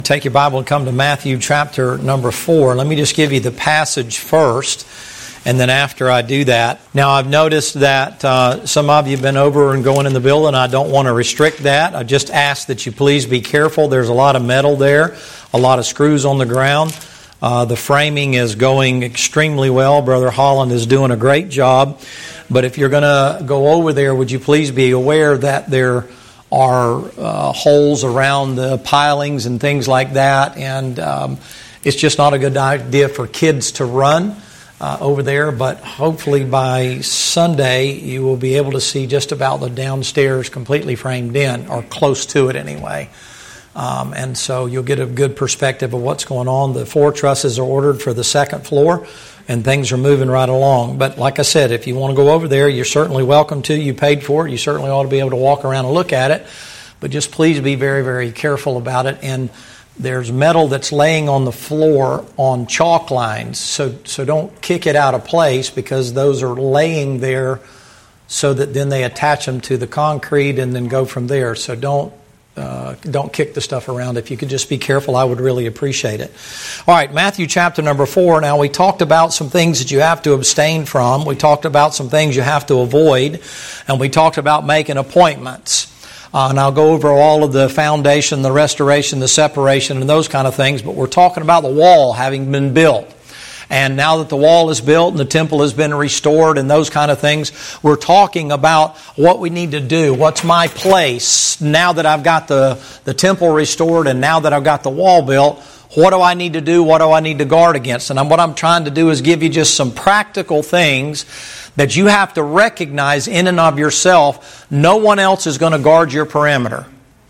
Take your Bible and come to Matthew chapter number 4. Let me just give you the passage first, and then after I do that. Now, I've noticed that some of you have been over and going in the building. I don't want to restrict that. I just ask that you please be careful. There's a lot of metal there, a lot of screws on the ground. The framing is going extremely well. Brother Holland is doing a great job. But if you're going to go over there, would you please be aware that there are holes around the pilings and things like that, and it's just not a good idea for kids to run over there. But hopefully by Sunday you will be able to see just about the downstairs completely framed in, or close to it anyway. And so you'll get a good perspective of what's going on. The 4 trusses are ordered for the second floor, and things are moving right along. But like I said, if you want to go over there, you're certainly welcome to. You paid for it. You certainly ought to be able to walk around and look at it. But just please be very, very careful about it. And there's metal that's laying on the floor on chalk lines. So don't kick it out of place, because those are laying there so that then they attach them to the concrete and then go from there. So don't kick the stuff around. If you could just be careful, I would really appreciate it. All right, Matthew chapter number 4. Now, we talked about some things that you have to abstain from. We talked about some things you have to avoid. And we talked about making appointments. And I'll go over all of the foundation, the restoration, the separation, and those kind of things. But we're talking about the wall having been built. And now that the wall is built and the temple has been restored and those kind of things, we're talking about what we need to do. What's my place now that I've got the temple restored and now that I've got the wall built? What do I need to do? What do I need to guard against? And what I'm trying to do is give you just some practical things that you have to recognize in and of yourself. No one else is going to guard your perimeter.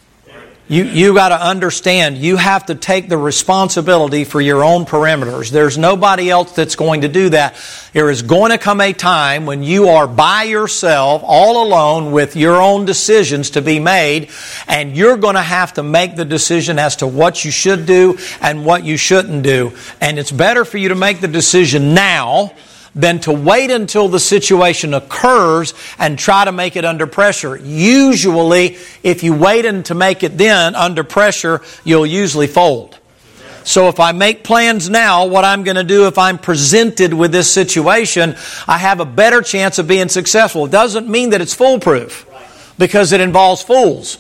You got to understand, you have to take the responsibility for your own perimeters. There's nobody else that's going to do that. There is going to come a time when you are by yourself, all alone, with your own decisions to be made, and you're going to have to make the decision as to what you should do and what you shouldn't do. And it's better for you to make the decision now than to wait until the situation occurs and try to make it under pressure. Usually, if you wait to make it then under pressure, you'll usually fold. So if I make plans now, what I'm going to do if I'm presented with this situation, I have a better chance of being successful. It doesn't mean that it's foolproof, because it involves fools.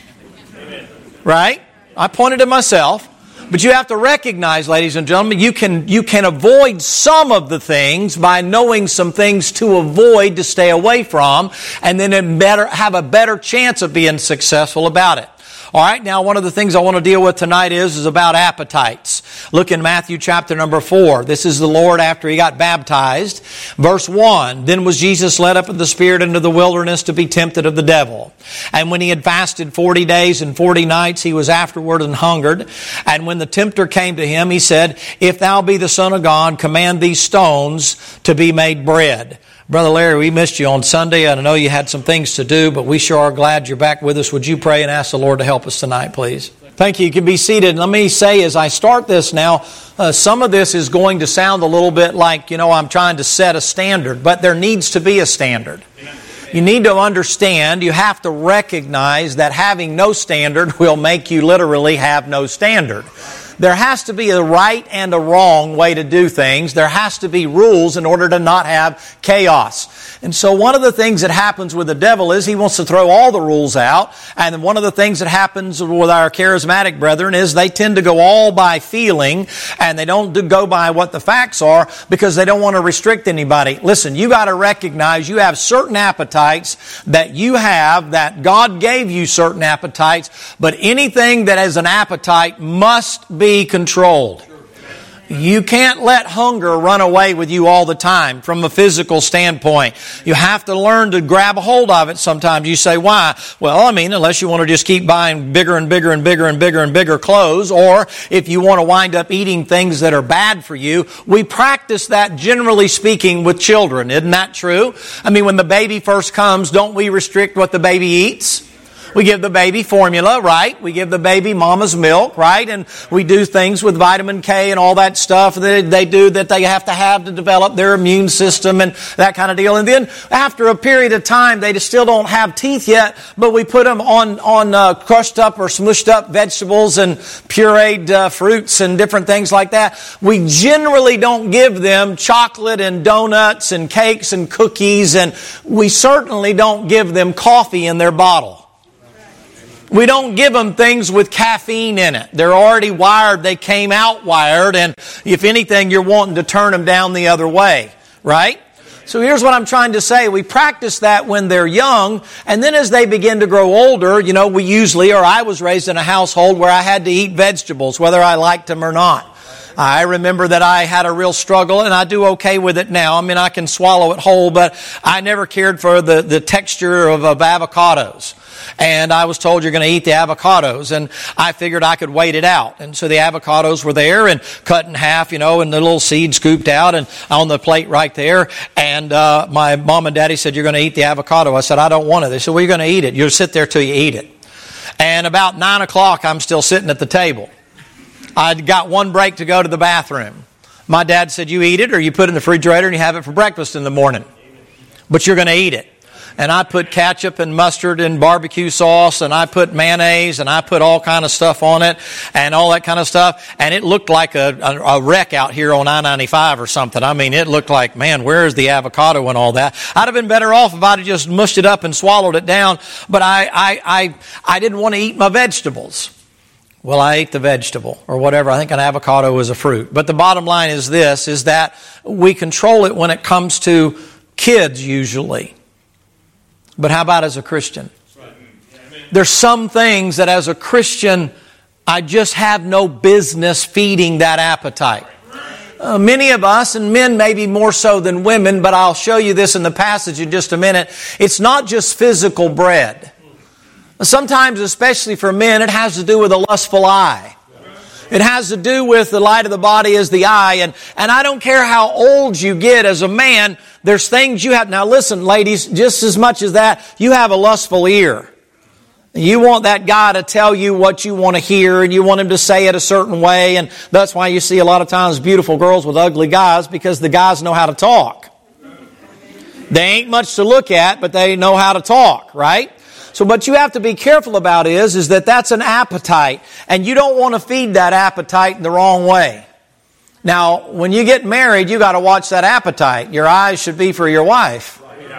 Right? I pointed at myself. But you have to recognize, ladies and gentlemen, you can avoid some of the things by knowing some things to avoid, to stay away from, and then have a better chance of being successful about it. All right, now one of the things I want to deal with tonight is about appetites. Look in Matthew chapter number 4. This is the Lord after He got baptized. Verse 1, Then was Jesus led up in the Spirit into the wilderness to be tempted of the devil. And when He had fasted 40 days and 40 nights, He was afterward and hungered. And when the tempter came to Him, He said, If thou be the Son of God, command these stones to be made bread. Brother Larry, we missed you on Sunday. I know you had some things to do, but we sure are glad you're back with us. Would you pray and ask the Lord to help us tonight, please? Thank you. You can be seated. Let me say, as I start this now, some of this is going to sound a little bit like, I'm trying to set a standard, but there needs to be a standard. You need to understand, you have to recognize that having no standard will make you literally have no standard. There has to be a right and a wrong way to do things. There has to be rules in order to not have chaos. And so one of the things that happens with the devil is he wants to throw all the rules out. And one of the things that happens with our charismatic brethren is they tend to go all by feeling, and they don't go by what the facts are, because they don't want to restrict anybody. Listen, you got to recognize you have certain appetites that you have, that God gave you certain appetites, but anything that is an appetite must be controlled. You can't let hunger run away with you all the time from a physical standpoint. You have to learn to grab a hold of it sometimes. You say, why? Well, unless you want to just keep buying bigger and bigger and bigger and bigger and bigger clothes, or if you want to wind up eating things that are bad for you. We practice that, generally speaking, with children. Isn't that true? When the baby first comes, don't we restrict what the baby eats? We give the baby formula, right? We give the baby mama's milk, right? And we do things with vitamin K and all that stuff that they do that they have to develop their immune system and that kind of deal. And then after a period of time, they still don't have teeth yet, but we put them on crushed up or smushed up vegetables and pureed fruits and different things like that. We generally don't give them chocolate and donuts and cakes and cookies, and we certainly don't give them coffee in their bottle. We don't give them things with caffeine in it. They're already wired. They came out wired. And if anything, you're wanting to turn them down the other way, right? So here's what I'm trying to say. We practice that when they're young. And then as they begin to grow older, I was raised in a household where I had to eat vegetables, whether I liked them or not. I remember that I had a real struggle, and I do okay with it now. I mean, I can swallow it whole, but I never cared for the texture of avocados. And I was told you're going to eat the avocados, and I figured I could wait it out. And so the avocados were there and cut in half, and the little seed scooped out and on the plate right there. And my mom and daddy said, you're going to eat the avocado. I said, I don't want it. They said, well, you're going to eat it. You'll sit there till you eat it. And about 9 o'clock, I'm still sitting at the table. I'd got one break to go to the bathroom. My dad said, you eat it or you put it in the refrigerator and you have it for breakfast in the morning. But you're going to eat it. And I put ketchup and mustard and barbecue sauce, and I put mayonnaise, and I put all kind of stuff on it, and all that kind of stuff. And it looked like a wreck out here on I-95 or something. I mean, it looked like, man, where is the avocado and all that? I'd have been better off if I'd have just mushed it up and swallowed it down. But I didn't want to eat my vegetables. Well, I ate the vegetable or whatever. I think an avocado is a fruit. But the bottom line is this, is that we control it when it comes to kids usually. But how about as a Christian? There's some things that as a Christian, I just have no business feeding that appetite. Many of us, and men maybe more so than women, but I'll show you this in the passage in just a minute. It's not just physical bread. Sometimes, especially for men, it has to do with a lustful eye. It has to do with the light of the body is the eye. And I don't care how old you get as a man, there's things you have. Now listen, ladies, just as much as that, you have a lustful ear. You want that guy to tell you what you want to hear, and you want him to say it a certain way. And that's why you see a lot of times beautiful girls with ugly guys, because the guys know how to talk. They ain't much to look at, but they know how to talk, right? So what you have to be careful about is that that's an appetite, and you don't want to feed that appetite in the wrong way. Now, when you get married, you got to watch that appetite. Your eyes should be for your wife.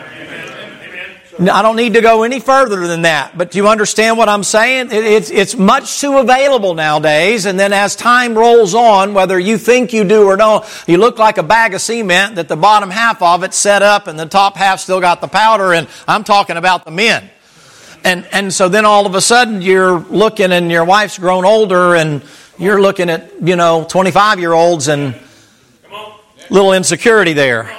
I don't need to go any further than that, but do you understand what I'm saying? It's much too available nowadays, and then as time rolls on, whether you think you do or no, you look like a bag of cement that the bottom half of it's set up and the top half still got the powder, and I'm talking about the men. And so then all of a sudden you're looking and your wife's grown older and you're looking at, 25-year-olds and little insecurity there.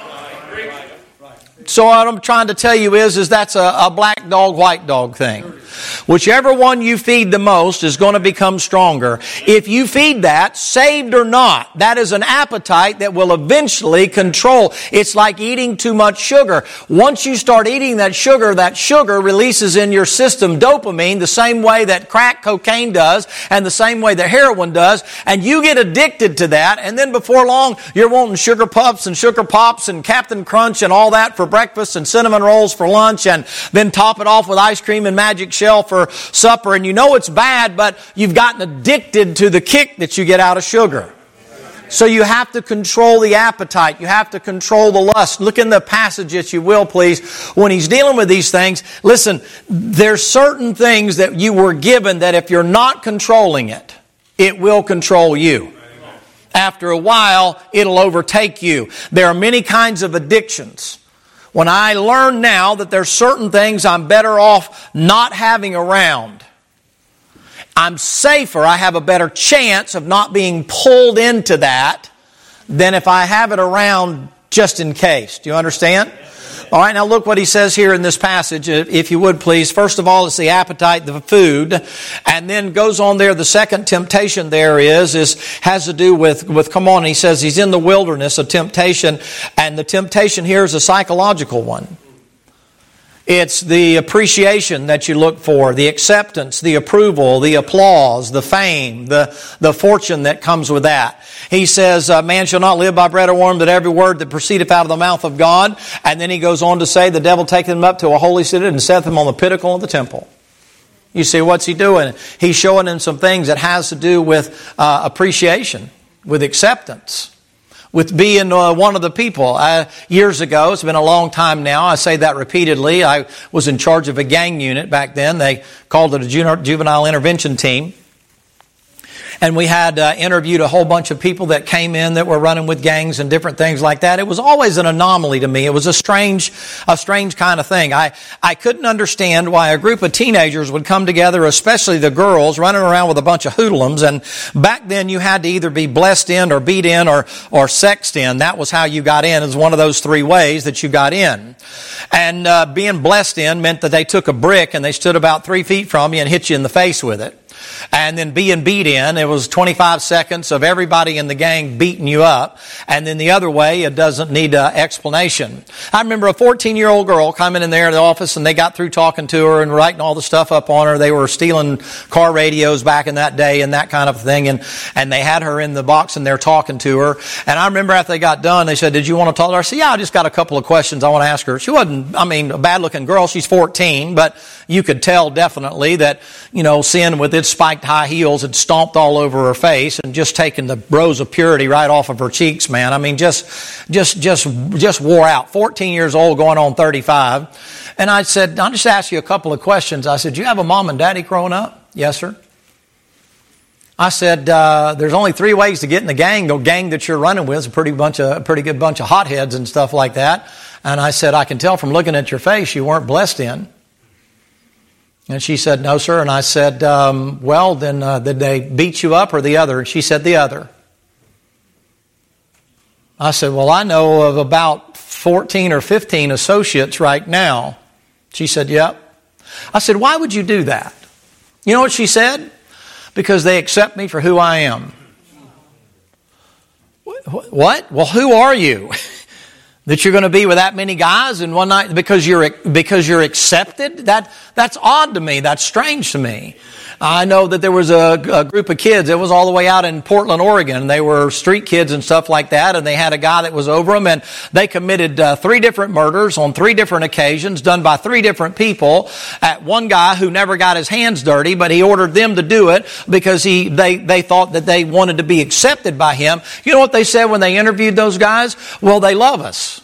So what I'm trying to tell you is that's a black dog, white dog thing. Whichever one you feed the most is going to become stronger. If you feed that, saved or not, that is an appetite that will eventually control. It's like eating too much sugar. Once you start eating that sugar releases in your system dopamine the same way that crack cocaine does and the same way that heroin does. And you get addicted to that. And then before long, you're wanting sugar puffs and sugar pops and Captain Crunch and all that for breakfast and cinnamon rolls for lunch, and then top it off with ice cream and Magic Shell for supper. And you know it's bad, but you've gotten addicted to the kick that you get out of sugar. So you have to control the appetite. You have to control the lust. Look in the passage, if you will, please. When he's dealing with these things, listen, there's certain things that you were given that if you're not controlling it, it will control you. After a while, it'll overtake you. There are many kinds of addictions. When I learn now that there's certain things I'm better off not having around, I'm safer, I have a better chance of not being pulled into that than if I have it around just in case. Do you understand? All right, now look what he says here in this passage, if you would please. First of all, it's the appetite, the food, and then goes on there. The second temptation there has to do with come on. He says he's in the wilderness, a temptation, and the temptation here is a psychological one. It's the appreciation that you look for, the acceptance, the approval, the applause, the fame, the fortune that comes with that. He says, man shall not live by bread or wine, but every word that proceedeth out of the mouth of God. And then he goes on to say, the devil taketh him up to a holy city and setteth him on the pinnacle of the temple. You see, what's he doing? He's showing him some things that has to do with appreciation, with acceptance, with being one of the people. Years ago, it's been a long time now, I say that repeatedly, I was in charge of a gang unit back then. They called it a juvenile intervention team. And we had interviewed a whole bunch of people that came in that were running with gangs and different things like that. It was always an anomaly to me. It was a strange kind of thing. I couldn't understand why a group of teenagers would come together, especially the girls, running around with a bunch of hoodlums. And back then you had to either be blessed in or beat in or sexed in. That was how you got in. It was one of those three ways that you got in. And being blessed in meant that they took a brick and they stood about 3 feet from you and hit you in the face with it. And then being beat in, it was 25 seconds of everybody in the gang beating you up. And then the other way, it doesn't need explanation. I remember a 14-year-old girl coming in there in the office, and they got through talking to her and writing all the stuff up on her. They were stealing car radios back in that day and that kind of thing. And they had her in the box and they're talking to her. And I remember after they got done, they said, did you want to talk to her? I said, yeah, I just got a couple of questions I want to ask her. She wasn't, a bad-looking girl. She's 14, but you could tell definitely that, sin with its spiked high heels had stomped all over her face and just taken the rose of purity right off of her cheeks, man. Just wore out. 14 years old, going on 35. And I said, I'll just ask you a couple of questions. I said, you have a mom and daddy growing up? Yes, sir. I said, there's only 3 ways to get in the gang. The gang that you're running with is a pretty good bunch of hotheads and stuff like that. And I said, I can tell from looking at your face you weren't blessed in. And she said, no, sir. And I said, well, then did they beat you up or the other? And she said, the other. I said, well, I know of about 14 or 15 associates right now. She said, yep. I said, why would you do that? You know what she said? Because they accept me for who I am. What? Well, who are you? That you're going to be with that many guys in one night because you're accepted? That's odd to me. That's strange to me. I know that there was a group of kids. It was all the way out in Portland, Oregon. They were street kids and stuff like that, and they had a guy that was over them, and they committed 3 different murders on 3 different occasions, done by 3 different people. At one guy who never got his hands dirty, but he ordered them to do it because they thought that they wanted to be accepted by him. You know what they said when they interviewed those guys? Well, they love us.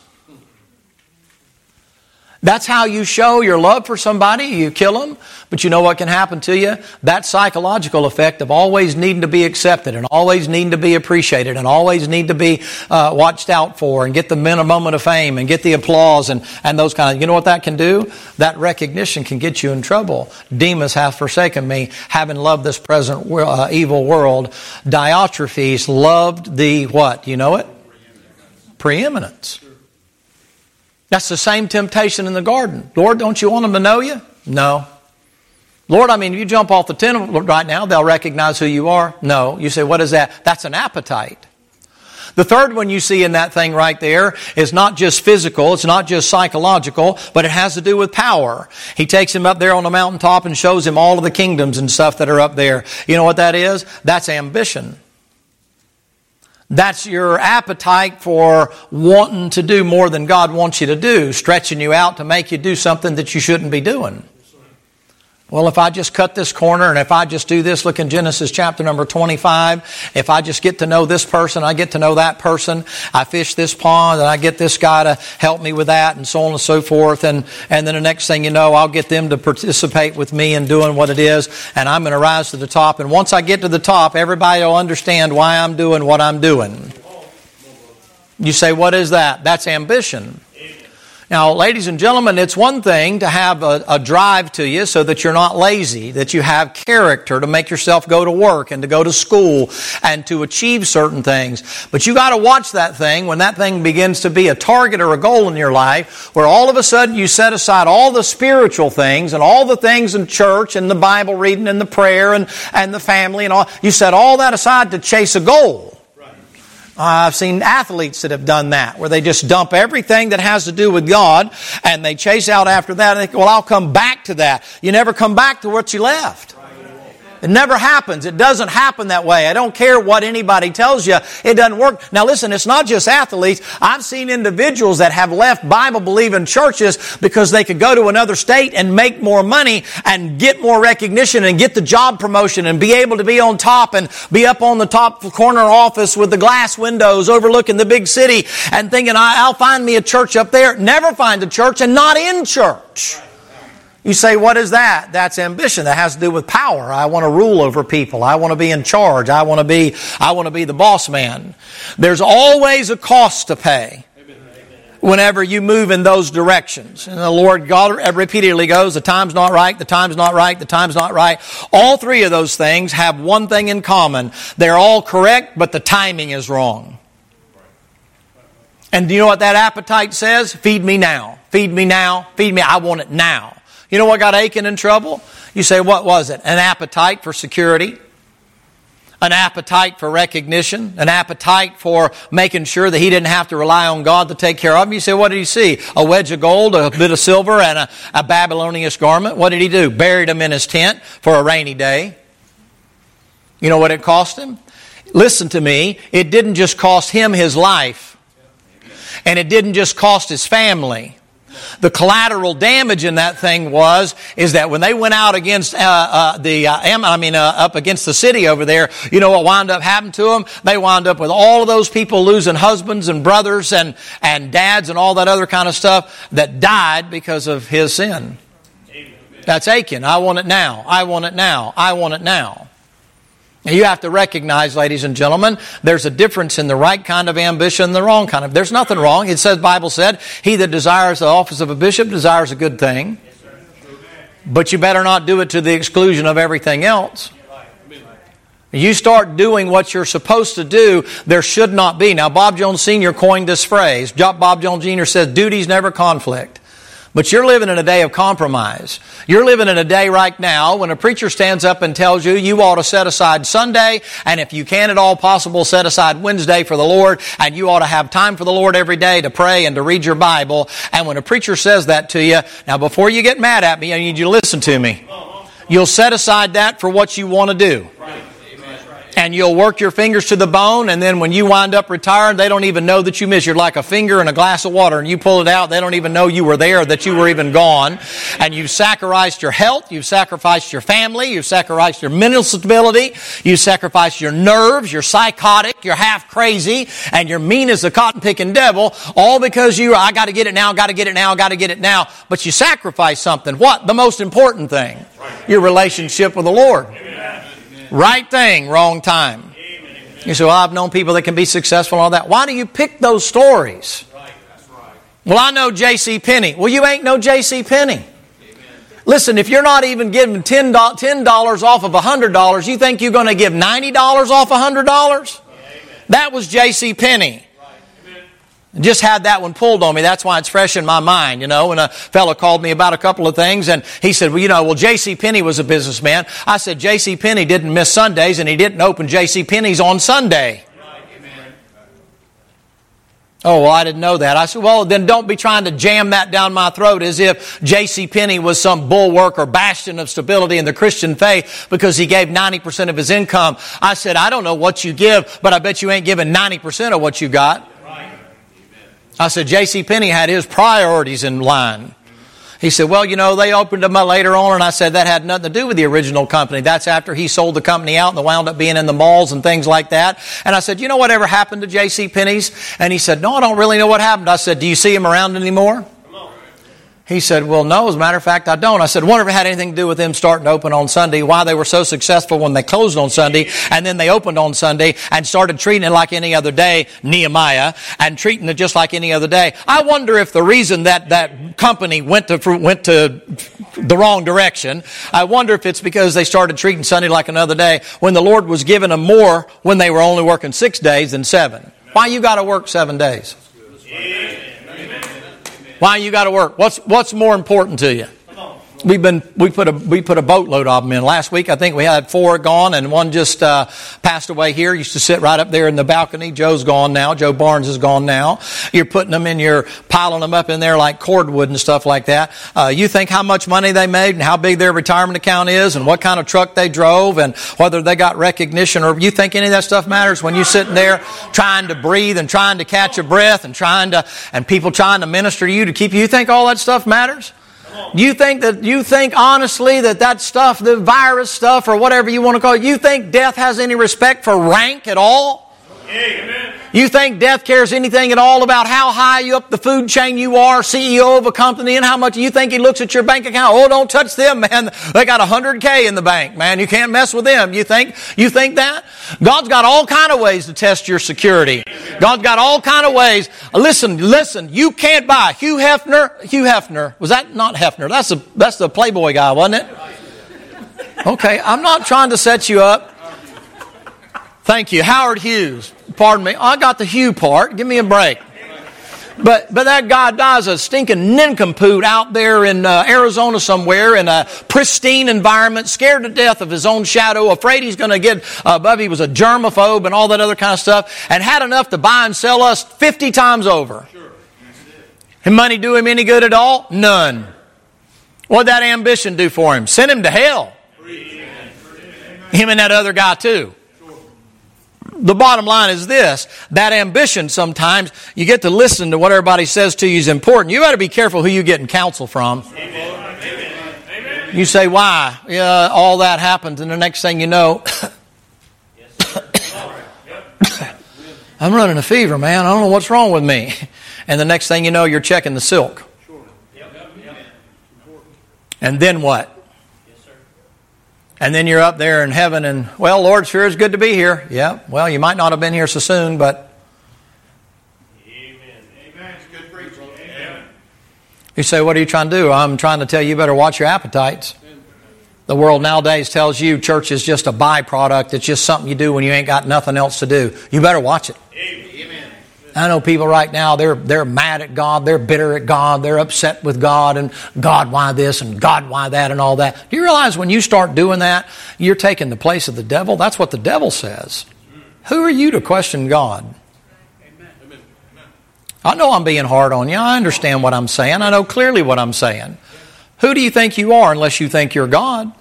That's how you show your love for somebody. You kill them. But you know what can happen to you? That psychological effect of always needing to be accepted and always needing to be appreciated and always need to be watched out for and get the moment of fame and get the applause and those kind of... You know what that can do? That recognition can get you in trouble. Demas hath forsaken me, having loved this present evil world. Diotrephes loved the what? You know it? Preeminence. That's the same temptation in the garden. Lord, don't you want them to know you? No. Lord, if you jump off the tent right now, they'll recognize who you are? No. You say, what is that? That's an appetite. The third one you see in that thing right there is not just physical, it's not just psychological, but it has to do with power. He takes him up there on the mountaintop and shows him all of the kingdoms and stuff that are up there. You know what that is? That's ambition. That's your appetite for wanting to do more than God wants you to do, stretching you out to make you do something that you shouldn't be doing. Well, if I just cut this corner and if I just do this, look in Genesis chapter number 25. If I just get to know this person, I get to know that person. I fish this pond and I get this guy to help me with that and so on and so forth. And then the next thing you know, I'll get them to participate with me in doing what it is. And I'm going to rise to the top. And once I get to the top, everybody will understand why I'm doing what I'm doing. You say, what is that? That's ambition. Now, ladies and gentlemen, it's one thing to have a drive to you so that you're not lazy, that you have character to make yourself go to work and to go to school and to achieve certain things. But you got to watch that thing when that thing begins to be a target or a goal in your life, where all of a sudden you set aside all the spiritual things and all the things in church and the Bible reading and the prayer and the family and all. You set all that aside to chase a goal. I've seen athletes that have done that, where they just dump everything that has to do with God, and they chase out after that, and they go, well, I'll come back to that. You never come back to what you left. It never happens. It doesn't happen that way. I don't care what anybody tells you. It doesn't work. Now listen, it's not just athletes. I've seen individuals that have left Bible-believing churches because they could go to another state and make more money and get more recognition and get the job promotion and be able to be on top and be up on the top corner office with the glass windows overlooking the big city and thinking, I'll find me a church up there. Never find a church and not in church. You say, what is that? That's ambition. That has to do with power. I want to rule over people. I want to be in charge. I want to be the boss man. There's always a cost to pay whenever you move in those directions. And the Lord God repeatedly goes, the time's not right, the time's not right, the time's not right. All three of those things have one thing in common. They're all correct, but the timing is wrong. And do you know what that appetite says? Feed me now. Feed me now. Feed me. I want it now. You know what got Achan in trouble? You say, what was it? An appetite for security, an appetite for recognition, an appetite for making sure that he didn't have to rely on God to take care of him. You say, what did he see? A wedge of gold, a bit of silver, and a Babylonian garment. What did he do? Buried him in his tent for a rainy day. You know what it cost him? Listen to me. It didn't just cost him his life, and it didn't just cost his family. The collateral damage in that thing is that when they went out against up against the city over there, you know what wound up happening to them? They wound up with all of those people losing husbands and brothers and dads and all that other kind of stuff that died because of his sin. That's Achan. I want it now. I want it now. I want it now. Now, you have to recognize, ladies and gentlemen, there's a difference in the right kind of ambition and the wrong kind of. There's nothing wrong. It says, the Bible said, he that desires the office of a bishop desires a good thing. But you better not do it to the exclusion of everything else. You start doing what you're supposed to do, there should not be. Now, Bob Jones Sr. coined this phrase. Bob Jones Jr. says, duties never conflict. But you're living in a day of compromise. You're living in a day right now when a preacher stands up and tells you you ought to set aside Sunday, and if you can at all possible, set aside Wednesday for the Lord, and you ought to have time for the Lord every day to pray and to read your Bible. And when a preacher says that to you, now before you get mad at me, I need you to listen to me. You'll set aside that for what you want to do. And you'll work your fingers to the bone, and then when you wind up retiring, they don't even know that you missed. You're like a finger in a glass of water, and you pull it out, they don't even know you were there, that you were even gone. And you've sacrificed your health, you've sacrificed your family, you've sacrificed your mental stability, you've sacrificed your nerves, you're psychotic, you're half crazy, and you're mean as a cotton-picking devil, all because I got to get it now, got to get it now, got to get it now. But you sacrifice something. What? The most important thing. Your relationship with the Lord. Right thing, wrong time. You say, well, I've known people that can be successful and all that. Why do you pick those stories? Well, I know J.C. Penney. Well, you ain't no J.C. Penney. Listen, if you're not even giving $10 off of $100, you think you're going to give $90 off $100? That was J.C. Penney. Just had that one pulled on me. That's why it's fresh in my mind, when a fellow called me about a couple of things, and he said, well, J.C. Penney was a businessman. I said, J.C. Penney didn't miss Sundays, and he didn't open J.C. Penney's on Sunday. Oh, well, I didn't know that. I said, well, then don't be trying to jam that down my throat as if J.C. Penney was some bulwark or bastion of stability in the Christian faith because he gave 90% of his income. I said, I don't know what you give, but I bet you ain't giving 90% of what you got. I said, J.C. Penney had his priorities in line. He said, well, they opened them up later on, and I said that had nothing to do with the original company. That's after he sold the company out and they wound up being in the malls and things like that. And I said, you know whatever happened to J.C. Penney's? And he said, no, I don't really know what happened. I said, do you see him around anymore? He said, well, no, as a matter of fact, I don't. I said, wonder if it had anything to do with them starting to open on Sunday, why they were so successful when they closed on Sunday, and then they opened on Sunday and started treating it like any other day, Nehemiah, and treating it just like any other day. I wonder if the reason that company went to the wrong direction, I wonder if it's because they started treating Sunday like another day when the Lord was giving them more when they were only working 6 days than 7. Why you got to work 7 days? Why you got to work? What's more important to you? We put a boatload of them in. Last week, I think we had 4 gone, and one just passed away here. Used to sit right up there in the balcony. Joe's gone now. Joe Barnes is gone now. You're putting them in, you're piling them up in there like cordwood and stuff like that. You think how much money they made and how big their retirement account is and what kind of truck they drove and whether they got recognition, or you think any of that stuff matters when you're sitting there trying to breathe and trying to catch a breath and people trying to minister to you to keep you. You think all that stuff matters? You think honestly that stuff, the virus stuff or whatever you want to call it, you think death has any respect for rank at all? Amen. You think death cares anything at all about how high up the food chain you are, CEO of a company, and how much you think he looks at your bank account? Oh, don't touch them, man. They got $100K in the bank, man. You can't mess with them. You think that? God's got all kind of ways to test your security. God's got all kind of ways. Listen, you can't buy Hugh Hefner. Was that not Hefner? That's the Playboy guy, wasn't it? Okay, I'm not trying to set you up. Thank you. Howard Hughes. Pardon me. I got the Hugh part. Give me a break. But that guy dies a stinking nincompoop out there in Arizona somewhere in a pristine environment, scared to death of his own shadow, afraid he's going to get above. He was a germaphobe and all that other kind of stuff, and had enough to buy and sell us 50 times over. Did money do him any good at all? None. What did that ambition do for him? Sent him to hell. Him and that other guy too. The bottom line is this, that ambition sometimes, you get to listen to what everybody says to you is important. You better be careful who you're getting counsel from. Amen. You say, why? Yeah, all that happens, and the next thing you know, I'm running a fever, man. I don't know what's wrong with me. And the next thing you know, you're checking the silk. And then what? And then you're up there in heaven and, well, Lord, sure is good to be here. Yeah, well, you might not have been here so soon, but... Amen. Amen. It's good preaching. Amen. You say, what are you trying to do? I'm trying to tell you better watch your appetites. The world nowadays tells you church is just a byproduct. It's just something you do when you ain't got nothing else to do. You better watch it. Amen. I know people right now, they're mad at God, they're bitter at God, they're upset with God, and God, why this, and God, why that, and all that. Do you realize when you start doing that, you're taking the place of the devil? That's what the devil says. Who are you to question God? Amen. I know I'm being hard on you. I understand what I'm saying. I know clearly what I'm saying. Who do you think you are unless you think you're God?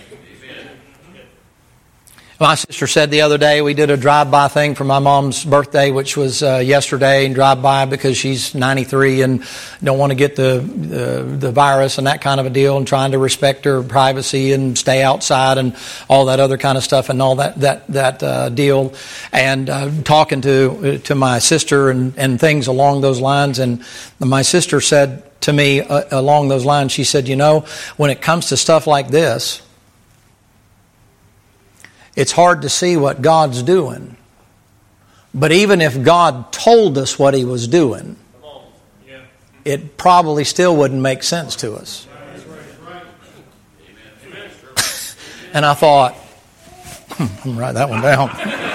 My sister said the other day we did a drive-by thing for my mom's birthday, which was yesterday, and drive-by because she's 93 and don't want to get the virus and that kind of a deal, and trying to respect her privacy and stay outside and all that other kind of stuff and all that deal. And talking to my sister and things along those lines, and my sister said to me along those lines, she said, you know, when it comes to stuff like this, it's hard to see what God's doing. But even if God told us what He was doing, it probably still wouldn't make sense to us. And I thought, I'm going to write that one down.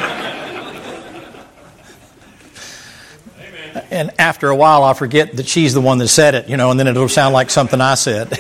And after a while, I'll forget that she's the one that said it, and then it'll sound like something I said.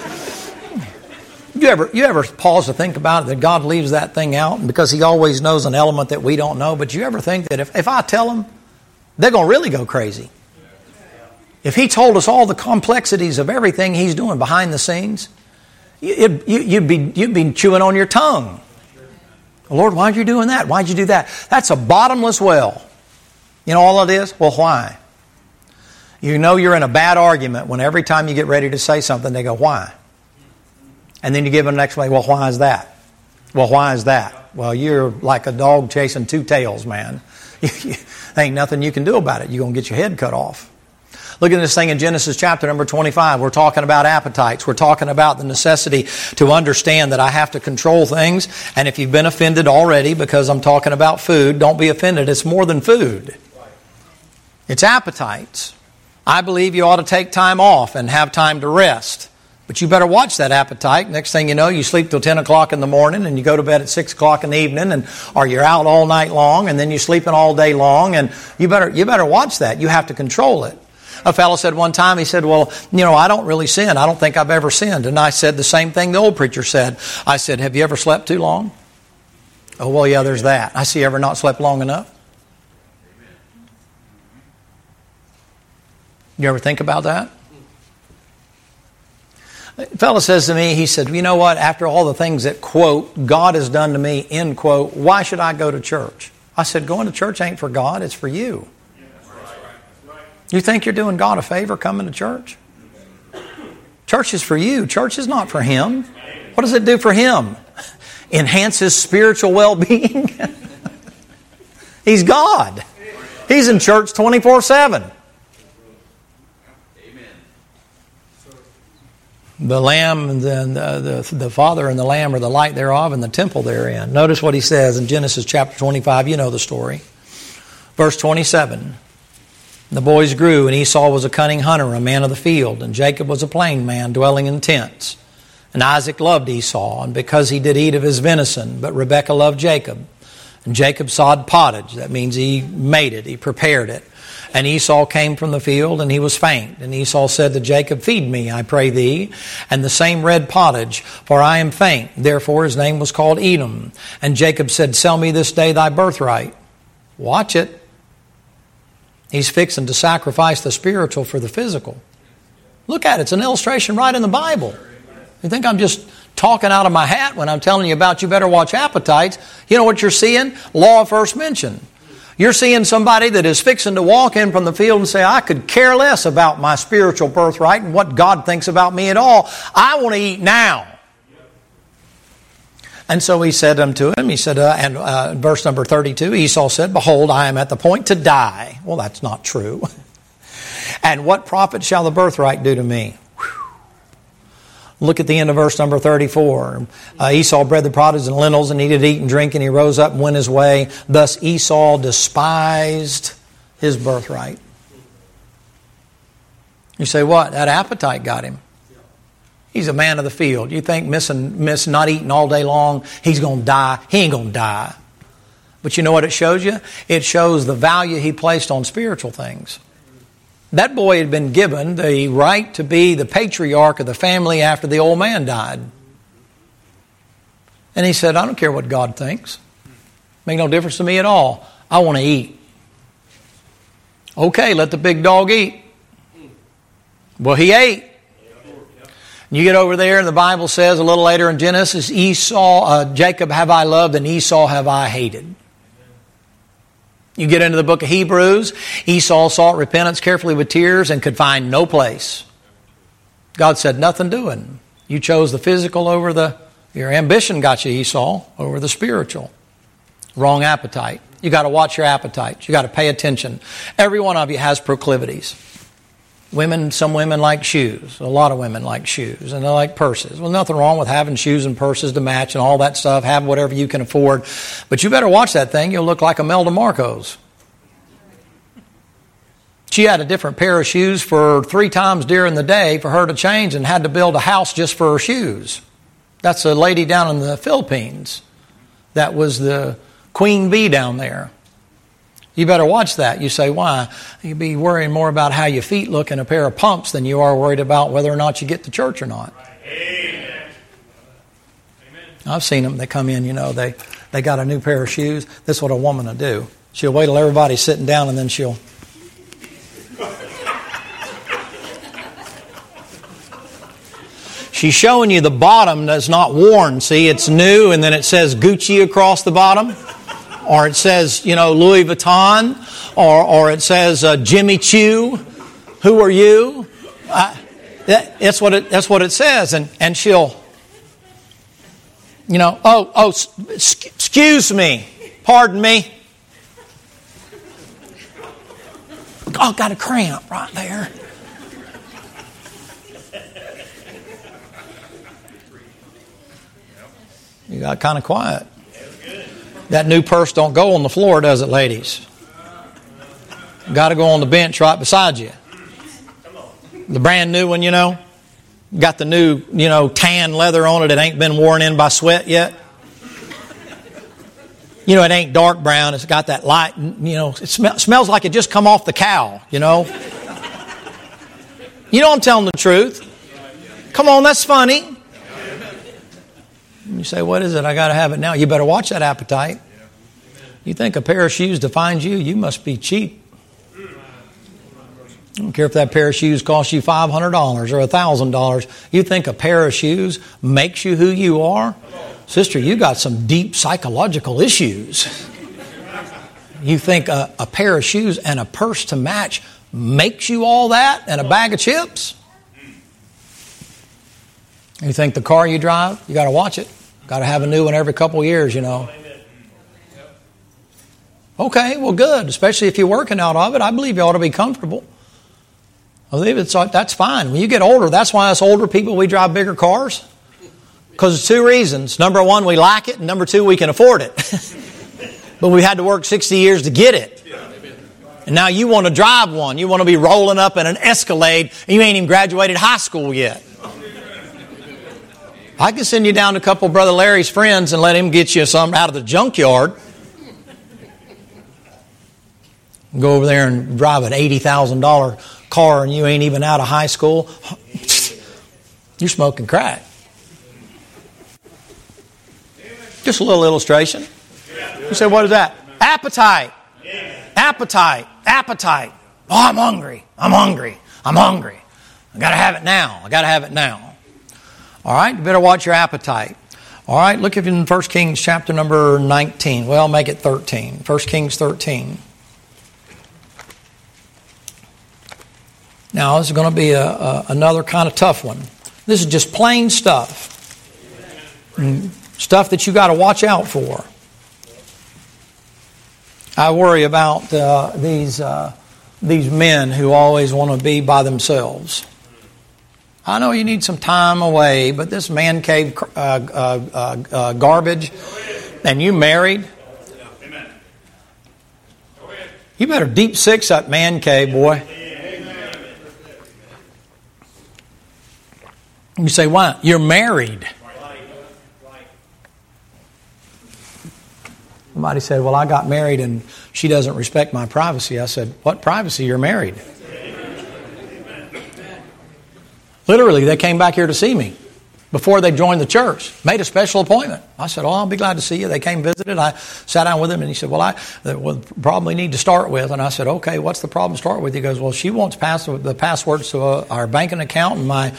You ever pause to think about it, that God leaves that thing out because He always knows an element that we don't know? But you ever think that if I tell them, they're going to really go crazy? If He told us all the complexities of everything He's doing behind the scenes, you'd be chewing on your tongue. Lord, why'd you doing that? Why'd you do that? That's a bottomless well. You know all it is? Well, why? You know you're in a bad argument when every time you get ready to say something, they go, why? And then you give them an explanation. Well, why is that? Well, why is that? Well, you're like a dog chasing two tails, man. There ain't nothing you can do about it. You're going to get your head cut off. Look at this thing in Genesis chapter number 25. We're talking about appetites. We're talking about the necessity to understand that I have to control things. And if you've been offended already because I'm talking about food, don't be offended. It's more than food. It's appetites. I believe you ought to take time off and have time to rest. But you better watch that appetite. Next thing you know, you sleep till 10 o'clock in the morning and you go to bed at 6 o'clock in the evening, or you're out all night long and then you're sleeping all day long, and you better watch that. You have to control it. A fellow said one time, he said, well, I don't really sin. I don't think I've ever sinned. And I said the same thing the old preacher said. I said, have you ever slept too long? Oh, well, yeah, there's that. I see you ever not slept long enough? You ever think about that? A fellow says to me, he said, you know what, after all the things that, quote, God has done to me, end quote, why should I go to church? I said, going to church ain't for God, it's for you. You think you're doing God a favor coming to church? Church is for you. Church is not for Him. What does it do for Him? Enhance His spiritual well-being? He's God. He's in church 24/7. The Lamb, and the Father and the Lamb are the light thereof and the temple therein. Notice what He says in Genesis chapter 25. You know the story. Verse 27. The boys grew, and Esau was a cunning hunter, a man of the field, and Jacob was a plain man, dwelling in tents. And Isaac loved Esau, and because he did eat of his venison, but Rebekah loved Jacob. And Jacob sawed pottage. That means he made it, he prepared it. And Esau came from the field, and he was faint. And Esau said to Jacob, feed me, I pray thee, and the same red pottage, for I am faint. Therefore his name was called Edom. And Jacob said, sell me this day thy birthright. Watch it. He's fixing to sacrifice the spiritual for the physical. Look at it. It's an illustration right in the Bible. You think I'm just talking out of my hat when I'm telling you about you better watch appetites? You know what you're seeing? Law of first mention. You're seeing somebody that is fixing to walk in from the field and say, I could care less about my spiritual birthright and what God thinks about me at all. I want to eat now. And so he said unto him, he said, verse number 32, Esau said, behold, I am at the point to die. Well, that's not true. And what profit shall the birthright do to me? Whew. Look at the end of verse number 34. Esau bred the pottage and lentils, and he did eat and drink, and he rose up and went his way. Thus Esau despised his birthright. You say, what? That appetite got him. He's a man of the field. You think not eating all day long, he's going to die. He ain't going to die. But you know what it shows you? It shows the value he placed on spiritual things. That boy had been given the right to be the patriarch of the family after the old man died. And he said, I don't care what God thinks. Make no difference to me at all. I want to eat. Okay, let the big dog eat. Well, he ate. You get over there and the Bible says a little later in Genesis, Jacob have I loved and Esau have I hated. You get into the book of Hebrews, Esau sought repentance carefully with tears and could find no place. God said, nothing doing. You chose the physical over your ambition got you, Esau, over the spiritual. Wrong appetite. You got to watch your appetites. You got to pay attention. Every one of you has proclivities. Some women like shoes. A lot of women like shoes. And they like purses. Well, nothing wrong with having shoes and purses to match and all that stuff. Have whatever you can afford. But you better watch that thing. You'll look like Imelda Marcos. She had a different pair of shoes for 3 times during the day for her to change and had to build a house just for her shoes. That's a lady down in the Philippines. That was the queen bee down there. You better watch that. You say, why? You'd be worrying more about how your feet look in a pair of pumps than you are worried about whether or not you get to church or not. Amen. I've seen them. They come in, they got a new pair of shoes. This is what a woman will do. She'll wait till everybody's sitting down and then she'll... She's showing you the bottom that's not worn. See, it's new and then it says Gucci across the bottom. Or it says, Louis Vuitton. Or it says Jimmy Choo. Who are you? That's what it says. And she'll, excuse me. Pardon me. Oh, got a cramp right there. You got kind of quiet. That new purse don't go on the floor, does it, ladies? Got to go on the bench right beside you. The brand new one, got the new, tan leather on it. It ain't been worn in by sweat yet. It ain't dark brown. It's got that light, it smells like it just come off the cow, You know I'm telling the truth. Come on, that's funny. You say, what is it? I got to have it now. You better watch that appetite. You think a pair of shoes defines you? You must be cheap. I don't care if that pair of shoes costs you $500 or $1,000. You think a pair of shoes makes you who you are? Sister, you got some deep psychological issues. You think a pair of shoes and a purse to match makes you all that and a bag of chips? You think the car you drive, you got to watch it. Got to have a new one every couple of years, you know. Okay, well, good. Especially if you're working out of it. I believe you ought to be comfortable. I believe that's fine. When you get older, that's why us older people, we drive bigger cars. Because there's two reasons. Number one, we like it. And number two, we can afford it. But we had to work 60 years to get it. And now you want to drive one. You want to be rolling up in an Escalade and you ain't even graduated high school yet. I can send you down to a couple of Brother Larry's friends and let him get you something out of the junkyard. Go over there and drive an $80,000 car and you ain't even out of high school. You're smoking crack. Just a little illustration. You say, what is that? Appetite. Appetite. Appetite. Oh, I'm hungry. I'm hungry. I'm hungry. I got to have it now. I got to have it now. All right, you better watch your appetite. All right, look at in 1 Kings chapter number 19. Well, make it 13. 1 Kings 13. Now, this is going to be another kind of tough one. This is just plain stuff. Stuff that you got to watch out for. I worry about these men who always want to be by themselves. I know you need some time away, but this man cave garbage, and you married, you better deep six that man cave, boy. You say, why? You're married. Somebody said, well, I got married and she doesn't respect my privacy. I said, what privacy? You're married. Literally, they came back here to see me before they joined the church. Made a special appointment. I said, oh, I'll be glad to see you. They came, visited. I sat down with him and he said, well, we'll probably need to start with. And I said, okay, what's the problem to start with? He goes, well, she wants the passwords to our banking account and my,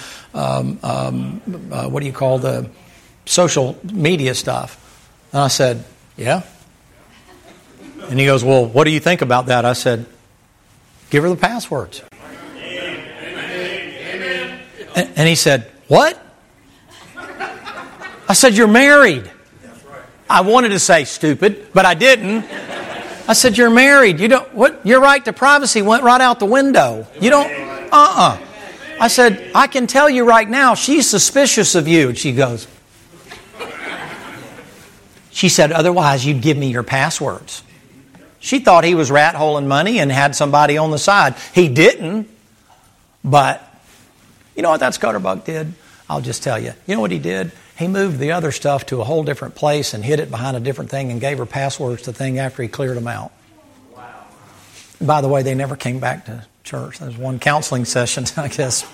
the social media stuff. And I said, yeah. And he goes, well, what do you think about that? I said, give her the passwords. And he said, what? I said, you're married. I wanted to say stupid, but I didn't. I said, you're married. You don't, what? Your right to privacy went right out the window. You don't, I said, I can tell you right now, she's suspicious of you. And she goes, she said, otherwise you'd give me your passwords. She thought he was rat-holing money and had somebody on the side. He didn't, but you know what that Scutterbug did? I'll just tell you. You know what he did? He moved the other stuff to a whole different place and hid it behind a different thing and gave her passwords to the thing after he cleared them out. Wow. By the way, they never came back to church. There was one counseling session, I guess.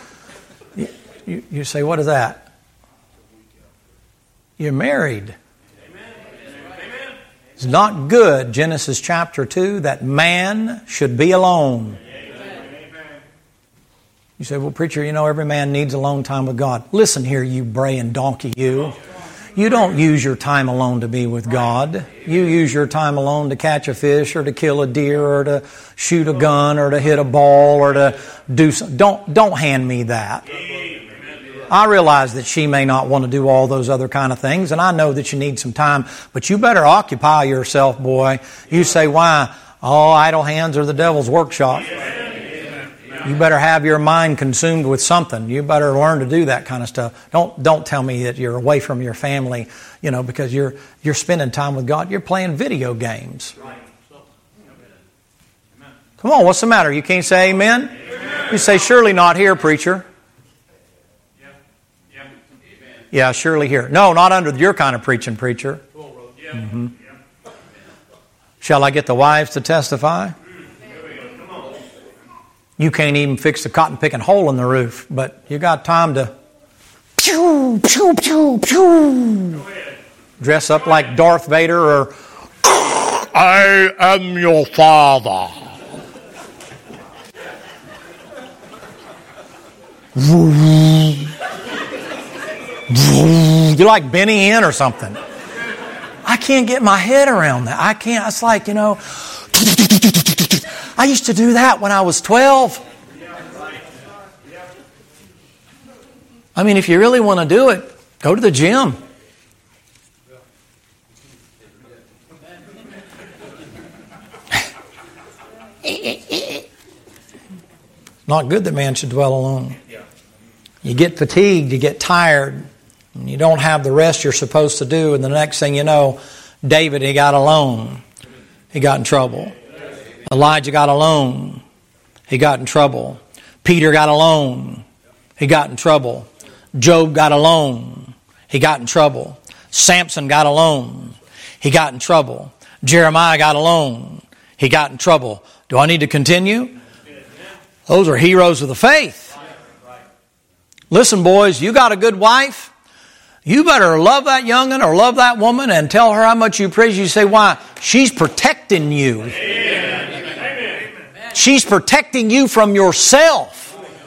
You say, what is that? You're married. Amen. It's not good, Genesis chapter 2, that man should be alone. You say, well, preacher, you know every man needs alone time with God. Listen here, you braying donkey, you. You don't use your time alone to be with God. You use your time alone to catch a fish or to kill a deer or to shoot a gun or to hit a ball or to do something. Don't hand me that. I realize that she may not want to do all those other kind of things, and I know that you need some time, but you better occupy yourself, boy. You say, why? Oh, idle hands are the devil's workshop. You better have your mind consumed with something. You better learn to do that kind of stuff. Don't tell me that you're away from your family, because you're spending time with God. You're playing video games. Come on, what's the matter? You can't say amen? You say, surely not here, preacher. Yeah, surely here. No, not under your kind of preaching, preacher. Mm-hmm. Shall I get the wives to testify? You can't even fix the cotton picking hole in the roof, but you got time to pew, pew, pew, pew. Dress up like Darth Vader or I am your father. You're like Benny Hinn or something. I can't get my head around that. I can't. It's like, I used to do that when I was 12. I mean, if you really want to do it, go to the gym. Not good that man should dwell alone. You get fatigued, you get tired, and you don't have the rest you're supposed to do, and the next thing you know, David, he got alone. He got in trouble. Elijah got alone. He got in trouble. Peter got alone. He got in trouble. Job got alone. He got in trouble. Samson got alone. He got in trouble. Jeremiah got alone. He got in trouble. Do I need to continue? Those are heroes of the faith. Listen, boys, you got a good wife. You better love that young'un or love that woman and tell her how much you praise. You say, why? She's protecting you. Amen. She's protecting you from yourself.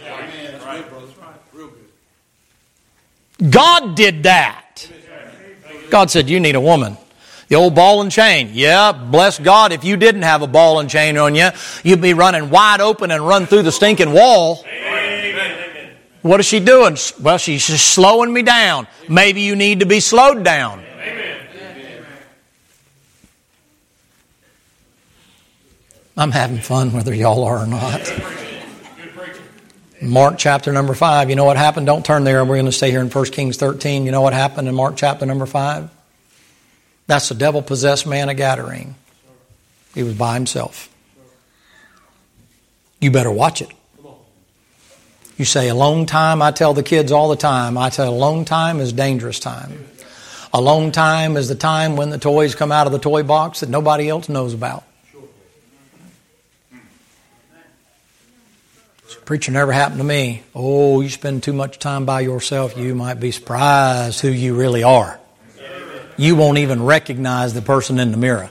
God did that. God said, you need a woman. The old ball and chain. Yeah, bless God. If you didn't have a ball and chain on you, you'd be running wide open and run through the stinking wall. Amen. What is she doing? Well, she's just slowing me down. Maybe you need to be slowed down. Amen. I'm having fun whether y'all are or not. Mark chapter number 5. You know what happened? Don't turn there. We're going to stay here in 1 Kings 13. You know what happened in Mark chapter number 5? That's the devil-possessed man of Gadarene. He was by himself. You better watch it. You say alone time, I tell the kids all the time, I tell alone time is dangerous time. Alone time is the time when the toys come out of the toy box that nobody else knows about. Preacher, never happened to me. Oh, you spend too much time by yourself, you might be surprised who you really are. You won't even recognize the person in the mirror.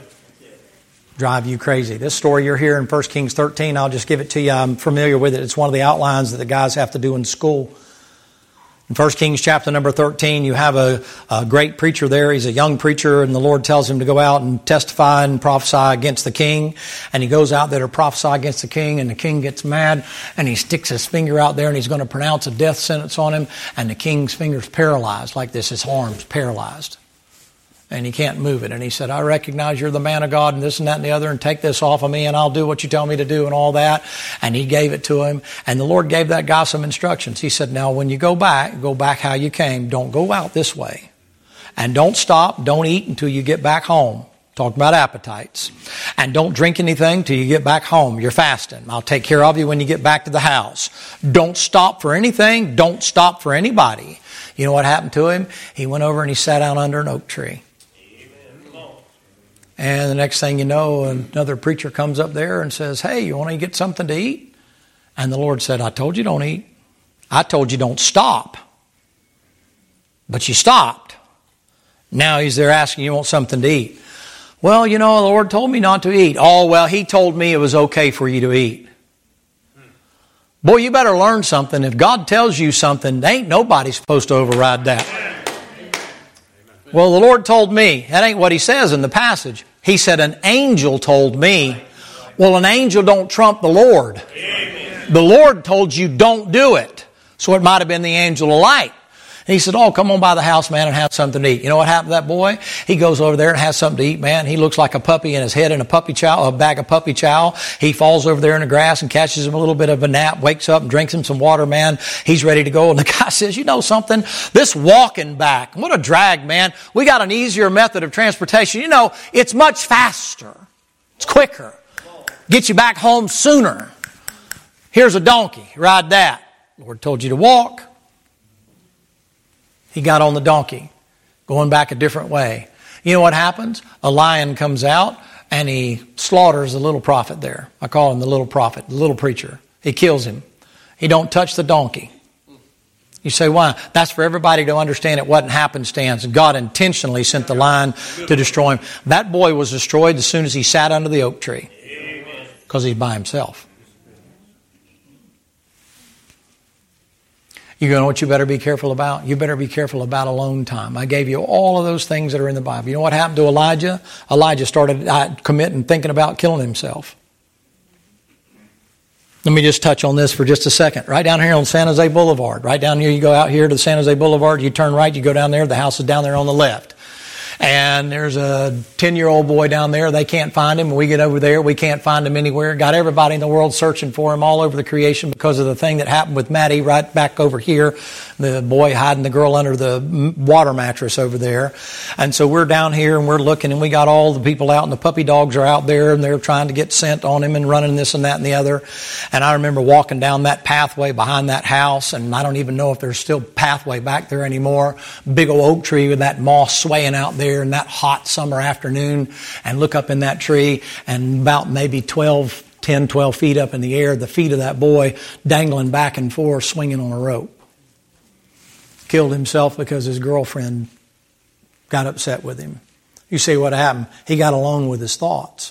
Drive you crazy. This story you're hearing in 1 Kings 13, I'll just give it to you. I'm familiar with it. It's one of the outlines that the guys have to do in school. In 1 Kings chapter number 13, you have a great preacher there. He's a young preacher, and the Lord tells him to go out and testify and prophesy against the king. And he goes out there to prophesy against the king, and the king gets mad, and he sticks his finger out there, and he's going to pronounce a death sentence on him, and the king's finger's paralyzed like this. His arm's paralyzed. And he can't move it. And he said, I recognize you're the man of God and this and that and the other, and take this off of me and I'll do what you tell me to do and all that. And he gave it to him. And the Lord gave that guy some instructions. He said, now when you go back how you came. Don't go out this way. And don't stop. Don't eat until you get back home. Talking about appetites. And don't drink anything till you get back home. You're fasting. I'll take care of you when you get back to the house. Don't stop for anything. Don't stop for anybody. You know what happened to him? He went over and he sat down under an oak tree. And the next thing you know, another preacher comes up there and says, hey, you want to get something to eat? And the Lord said, I told you don't eat. I told you don't stop. But you stopped. Now he's there asking you want something to eat. Well, the Lord told me not to eat. Oh, well, He told me it was okay for you to eat. Boy, you better learn something. If God tells you something, ain't nobody supposed to override that. Well, the Lord told me. That ain't what He says in the passage. He said, an angel told me. Well, an angel don't trump the Lord. Amen. The Lord told you don't do it. So it might have been the angel of light. And he said, oh, come on by the house, man, and have something to eat. You know what happened to that boy? He goes over there and has something to eat, man. He looks like a puppy in his head in a bag of puppy chow. He falls over there in the grass and catches him a little bit of a nap, wakes up and drinks him some water, man. He's ready to go. And the guy says, you know something? This walking back, what a drag, man. We got an easier method of transportation. It's much faster. It's quicker. Get you back home sooner. Here's a donkey. Ride that. The Lord told you to walk. He got on the donkey, going back a different way. You know what happens? A lion comes out and he slaughters the little prophet there. I call him the little prophet, the little preacher. He kills him. He don't touch the donkey. You say, why? That's for everybody to understand it wasn't happenstance. God intentionally sent the lion to destroy him. That boy was destroyed as soon as he sat under the oak tree. Because he's by himself. You know what you better be careful about? You better be careful about alone time. I gave you all of those things that are in the Bible. You know what happened to Elijah? Elijah started committing, thinking about killing himself. Let me just touch on this for just a second. Right down here on San Jose Boulevard. Right down here, you go out here to San Jose Boulevard, you turn right, you go down there, the house is down there on the left. And there's a 10-year-old boy down there. They can't find him. We get over there. We can't find him anywhere. Got everybody in the world searching for him all over the creation because of the thing that happened with Maddie right back over here. The boy hiding the girl under the water mattress over there. And so we're down here and we're looking and we got all the people out and the puppy dogs are out there and they're trying to get scent on him and running this and that and the other. And I remember walking down that pathway behind that house, and I don't even know if there's still pathway back there anymore. Big old oak tree with that moss swaying out there in that hot summer afternoon, and look up in that tree, and about maybe 10, 12 feet up in the air, the feet of that boy dangling back and forth, swinging on a rope. Killed himself because his girlfriend got upset with him. You see what happened? He got alone with his thoughts.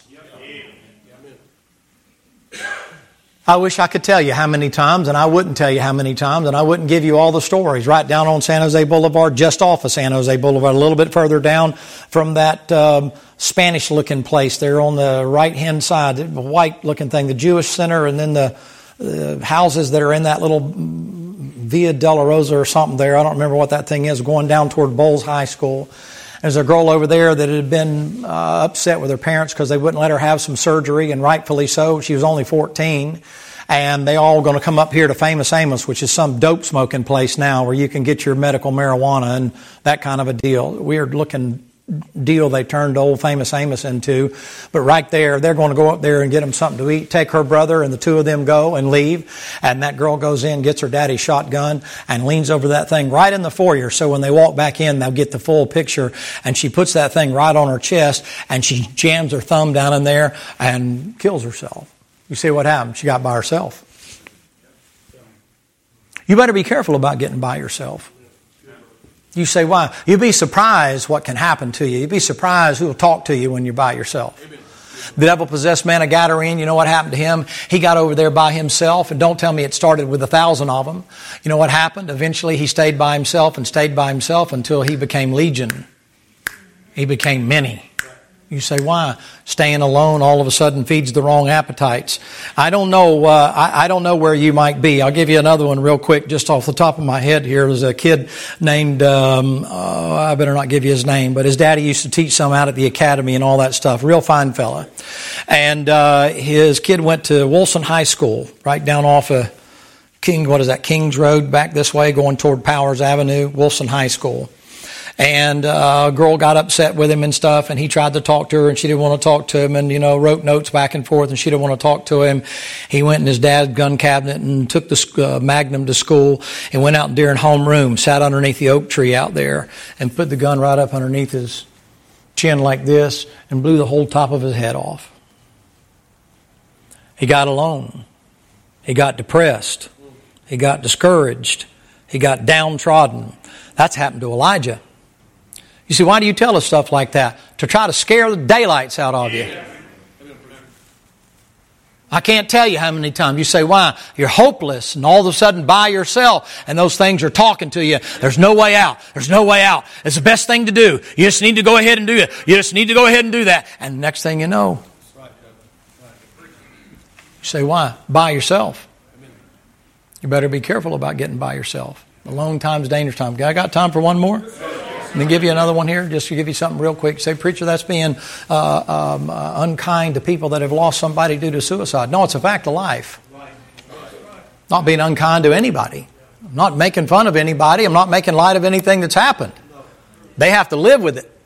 I wish I could tell you how many times, and I wouldn't tell you how many times, and I wouldn't give you all the stories. Right down on San Jose Boulevard, just off of San Jose Boulevard, a little bit further down from that Spanish-looking place there on the right-hand side, the white-looking thing, the Jewish Center, and then the houses that are in that little Via Dolorosa or something there. I don't remember what that thing is, going down toward Bowles High School. There's a girl over there that had been upset with her parents because they wouldn't let her have some surgery, and rightfully so. She was only 14. And they all going to come up here to Famous Amos, which is some dope smoking place now where you can get your medical marijuana and that kind of a deal. Weird looking deal they turned old Famous Amos into. But right there, they're going to go up there and get them something to eat. Take her brother and the two of them go and leave. And that girl goes in, gets her daddy's shotgun and leans over that thing right in the foyer. So when they walk back in, they'll get the full picture. And she puts that thing right on her chest and she jams her thumb down in there and kills herself. You see what happened? She got by herself. You better be careful about getting by yourself. You say, why? You'd be surprised what can happen to you. You'd be surprised who will talk to you when you're by yourself. The devil-possessed man of Gadarene, you know what happened to him? He got over there by himself, and don't tell me it started with 1,000 of them. You know what happened? Eventually he stayed by himself until he became legion. He became many. You say, why? Staying alone all of a sudden feeds the wrong appetites. I don't know. I don't know where you might be. I'll give you another one real quick, just off the top of my head here. There's a kid named, I better not give you his name, but his daddy used to teach some out at the academy and all that stuff. Real fine fella. And his kid went to Wilson High School, right down off of Kings Road, back this way, going toward Powers Avenue, Wilson High School. And a girl got upset with him and stuff, and he tried to talk to her, and she didn't want to talk to him, and, wrote notes back and forth, and she didn't want to talk to him. He went in his dad's gun cabinet and took the Magnum to school and went out during homeroom, sat underneath the oak tree out there, and put the gun right up underneath his chin like this and blew the whole top of his head off. He got alone. He got depressed. He got discouraged. He got downtrodden. That's happened to Elijah. You see, why do you tell us stuff like that? To try to scare the daylights out of you. I can't tell you how many times you say, why? You're hopeless, and all of a sudden by yourself, and those things are talking to you. There's no way out. There's no way out. It's the best thing to do. You just need to go ahead and do it. You just need to go ahead and do that. And the next thing you know, you say, why? By yourself. You better be careful about getting by yourself. Alone time's dangerous time. I got time for one more? Let me give you another one here, just to give you something real quick. Say, preacher, that's being unkind to people that have lost somebody due to suicide. No, it's a fact of life. Not being unkind to anybody. I'm not making fun of anybody. I'm not making light of anything that's happened. They have to live with it.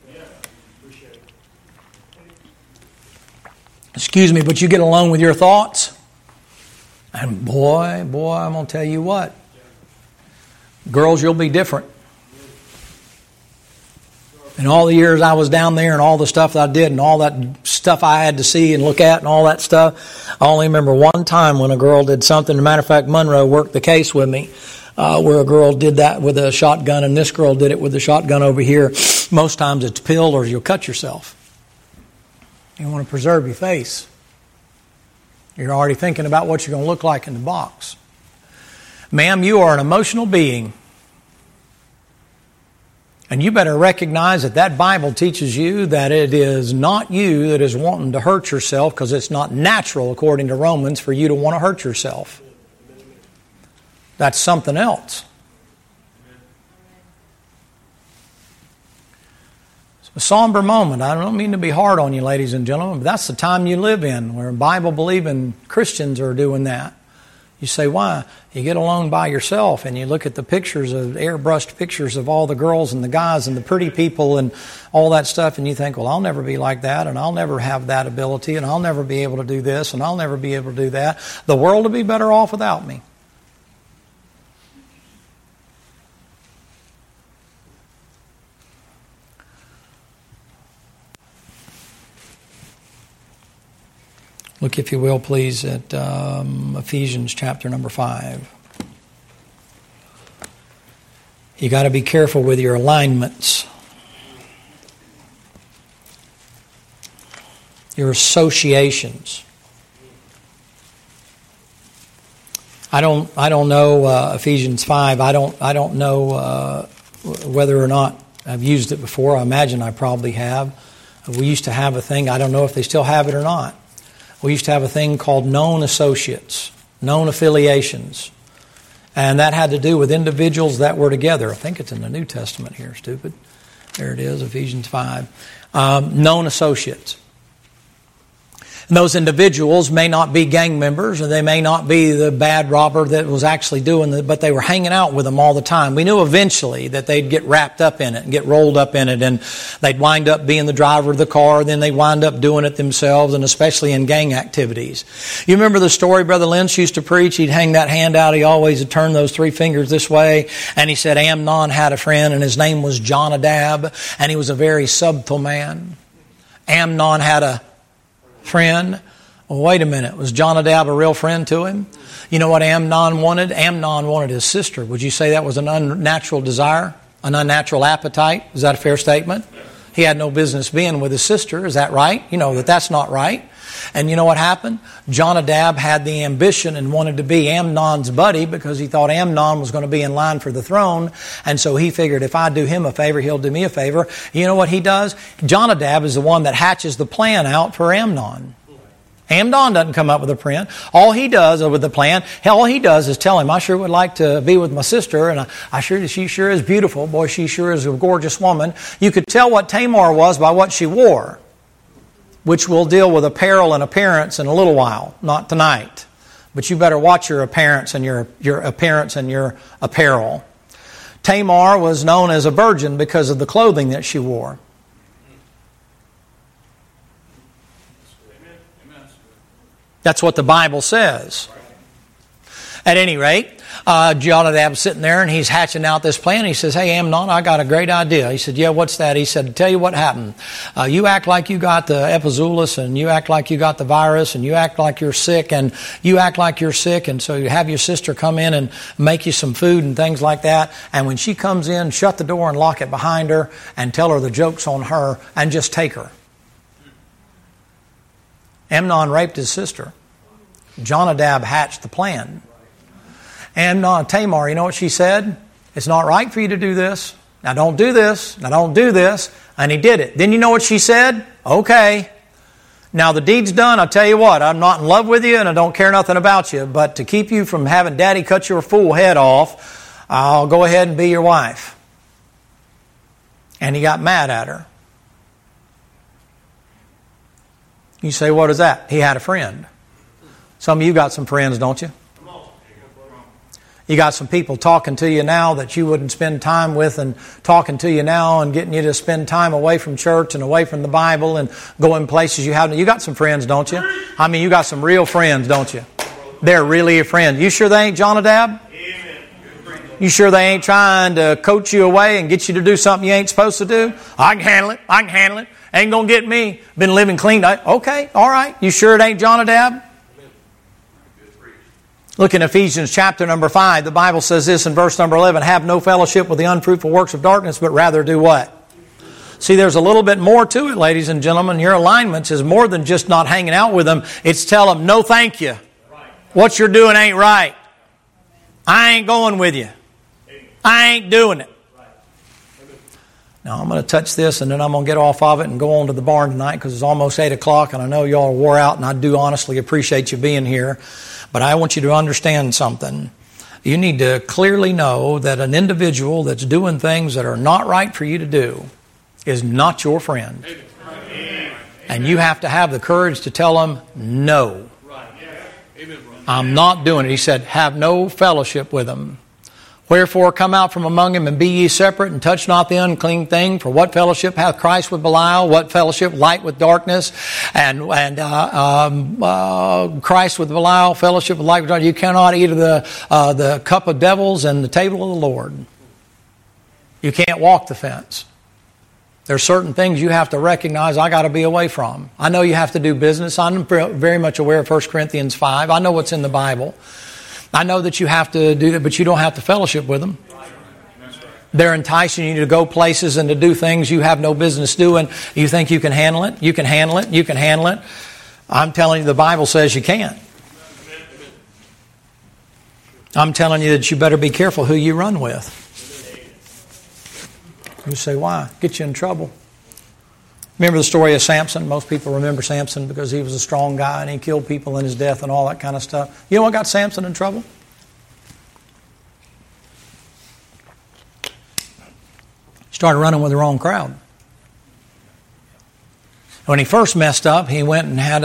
Excuse me, but you get alone with your thoughts. And boy, I'm going to tell you what. Girls, you'll be different. And all the years I was down there and all the stuff that I did and all that stuff I had to see and look at and all that stuff, I only remember one time when a girl did something. As a matter of fact, Monroe worked the case with me where a girl did that with a shotgun, and this girl did it with the shotgun over here. Most times it's pill or you'll cut yourself. You want to preserve your face. You're already thinking about what you're going to look like in the box. Ma'am, you are an emotional being. And you better recognize that that Bible teaches you that it is not you that is wanting to hurt yourself, because it's not natural, according to Romans, for you to want to hurt yourself. That's something else. It's a somber moment. I don't mean to be hard on you, ladies and gentlemen, but that's the time you live in, where Bible-believing Christians are doing that. You say, why? You get alone by yourself and you look at the pictures of airbrushed pictures of all the girls and the guys and the pretty people and all that stuff, and you think, well, I'll never be like that, and I'll never have that ability, and I'll never be able to do this, and I'll never be able to do that. The world will be better off without me. Look, if you will, please, at Ephesians chapter number 5. You got to be careful with your alignments, your associations. I don't know Ephesians 5. I don't know whether or not I've used it before. I imagine I probably have. We used to have a thing. I don't know if they still have it or not. We used to have a thing called known associates, known affiliations. And that had to do with individuals that were together. I think it's in the New Testament here, stupid. There it is, Ephesians 5. Known associates. And those individuals may not be gang members, or they may not be the bad robber that was actually doing it, but they were hanging out with them all the time. We knew eventually that they'd get wrapped up in it and get rolled up in it, and they'd wind up being the driver of the car, then they'd wind up doing it themselves, and especially in gang activities. You remember the story Brother Lynch used to preach? He'd hang that hand out. He always would turn those 3 fingers this way, and he said Amnon had a friend, and his name was Jonadab, and he was a very subtle man. Amnon had a friend. Well, wait a minute. Was Jonadab a real friend to him? You know what Amnon wanted? Amnon wanted his sister. Would you say that was an unnatural desire? An unnatural appetite? Is that a fair statement? He had no business being with his sister. Is that right? You know that that's not right. And you know what happened? Jonadab had the ambition and wanted to be Amnon's buddy because he thought Amnon was going to be in line for the throne. And so he figured if I do him a favor, he'll do me a favor. You know what he does? Jonadab is the one that hatches the plan out for Amnon. Amnon doesn't come up with a plan. All he does with the plan, all he does is tell him, I sure would like to be with my sister, and she sure is beautiful. Boy, she sure is a gorgeous woman. You could tell what Tamar was by what she wore, which we'll deal with apparel and appearance in a little while, not tonight. But you better watch your appearance and your appearance and your apparel. Tamar was known as a virgin because of the clothing that she wore. That's what the Bible says. At any rate, Jonadab's sitting there and he's hatching out this plan. He says, hey, Amnon, I got a great idea. He said, yeah, what's that? He said, tell you what happened. You act like you got the epizoolis, and you act like you got the virus, and you act like you're sick, and you act like you're sick, and so you have your sister come in and make you some food and things like that. And when she comes in, shut the door and lock it behind her and tell her the joke's on her and just take her. Amnon raped his sister. Jonadab hatched the plan. Amnon, Tamar, you know what she said? It's not right for you to do this. Now don't do this. Now don't do this. And he did it. Then you know what she said? Okay. Now the deed's done. I'll tell you what, I'm not in love with you and I don't care nothing about you. But to keep you from having Daddy cut your fool head off, I'll go ahead and be your wife. And he got mad at her. You say, what is that? He had a friend. Some of you got some friends, don't you? You got some people talking to you now that you wouldn't spend time with, and talking to you now and getting you to spend time away from church and away from the Bible and going places you haven't. You got some friends, don't you? I mean, you got some real friends, don't you? They're really your friends. You sure they ain't Jonadab? You sure they ain't trying to coach you away and get you to do something you ain't supposed to do? I can handle it. I can handle it. Ain't going to get me. Been living clean. Okay, all right. You sure it ain't Jonadab? Look in Ephesians chapter number 5. The Bible says this in verse number 11. Have no fellowship with the unfruitful works of darkness, but rather do what? See, there's a little bit more to it, ladies and gentlemen. Your alignments is more than just not hanging out with them. It's tell them, no thank you. What you're doing ain't right. I ain't going with you. I ain't doing it. Now, I'm going to touch this and then I'm going to get off of it and go on to the barn tonight because it's almost 8 o'clock and I know y'all are wore out and I do honestly appreciate you being here. But I want you to understand something. You need to clearly know that an individual that's doing things that are not right for you to do is not your friend. And you have to have the courage to tell them, no. I'm not doing it. He said, have no fellowship with them. Wherefore come out from among them and be ye separate and touch not the unclean thing. For what fellowship hath Christ with Belial? What fellowship light with darkness? And Christ with Belial, fellowship with light with darkness. You cannot eat of the cup of devils and the table of the Lord. You can't walk the fence. There's certain things you have to recognize I got to be away from. I know you have to do business. I'm very much aware of 1 Corinthians 5. I know what's in the Bible. I know that you have to do that, but you don't have to fellowship with them. They're enticing you to go places and to do things you have no business doing. You think you can handle it? You can handle it? You can handle it? I'm telling you, the Bible says you can't. I'm telling you that you better be careful who you run with. You say, why? Get you in trouble. Remember the story of Samson? Most people remember Samson because he was a strong guy and he killed people in his death and all that kind of stuff. You know what got Samson in trouble? He started running with the wrong crowd. When he first messed up, he went and had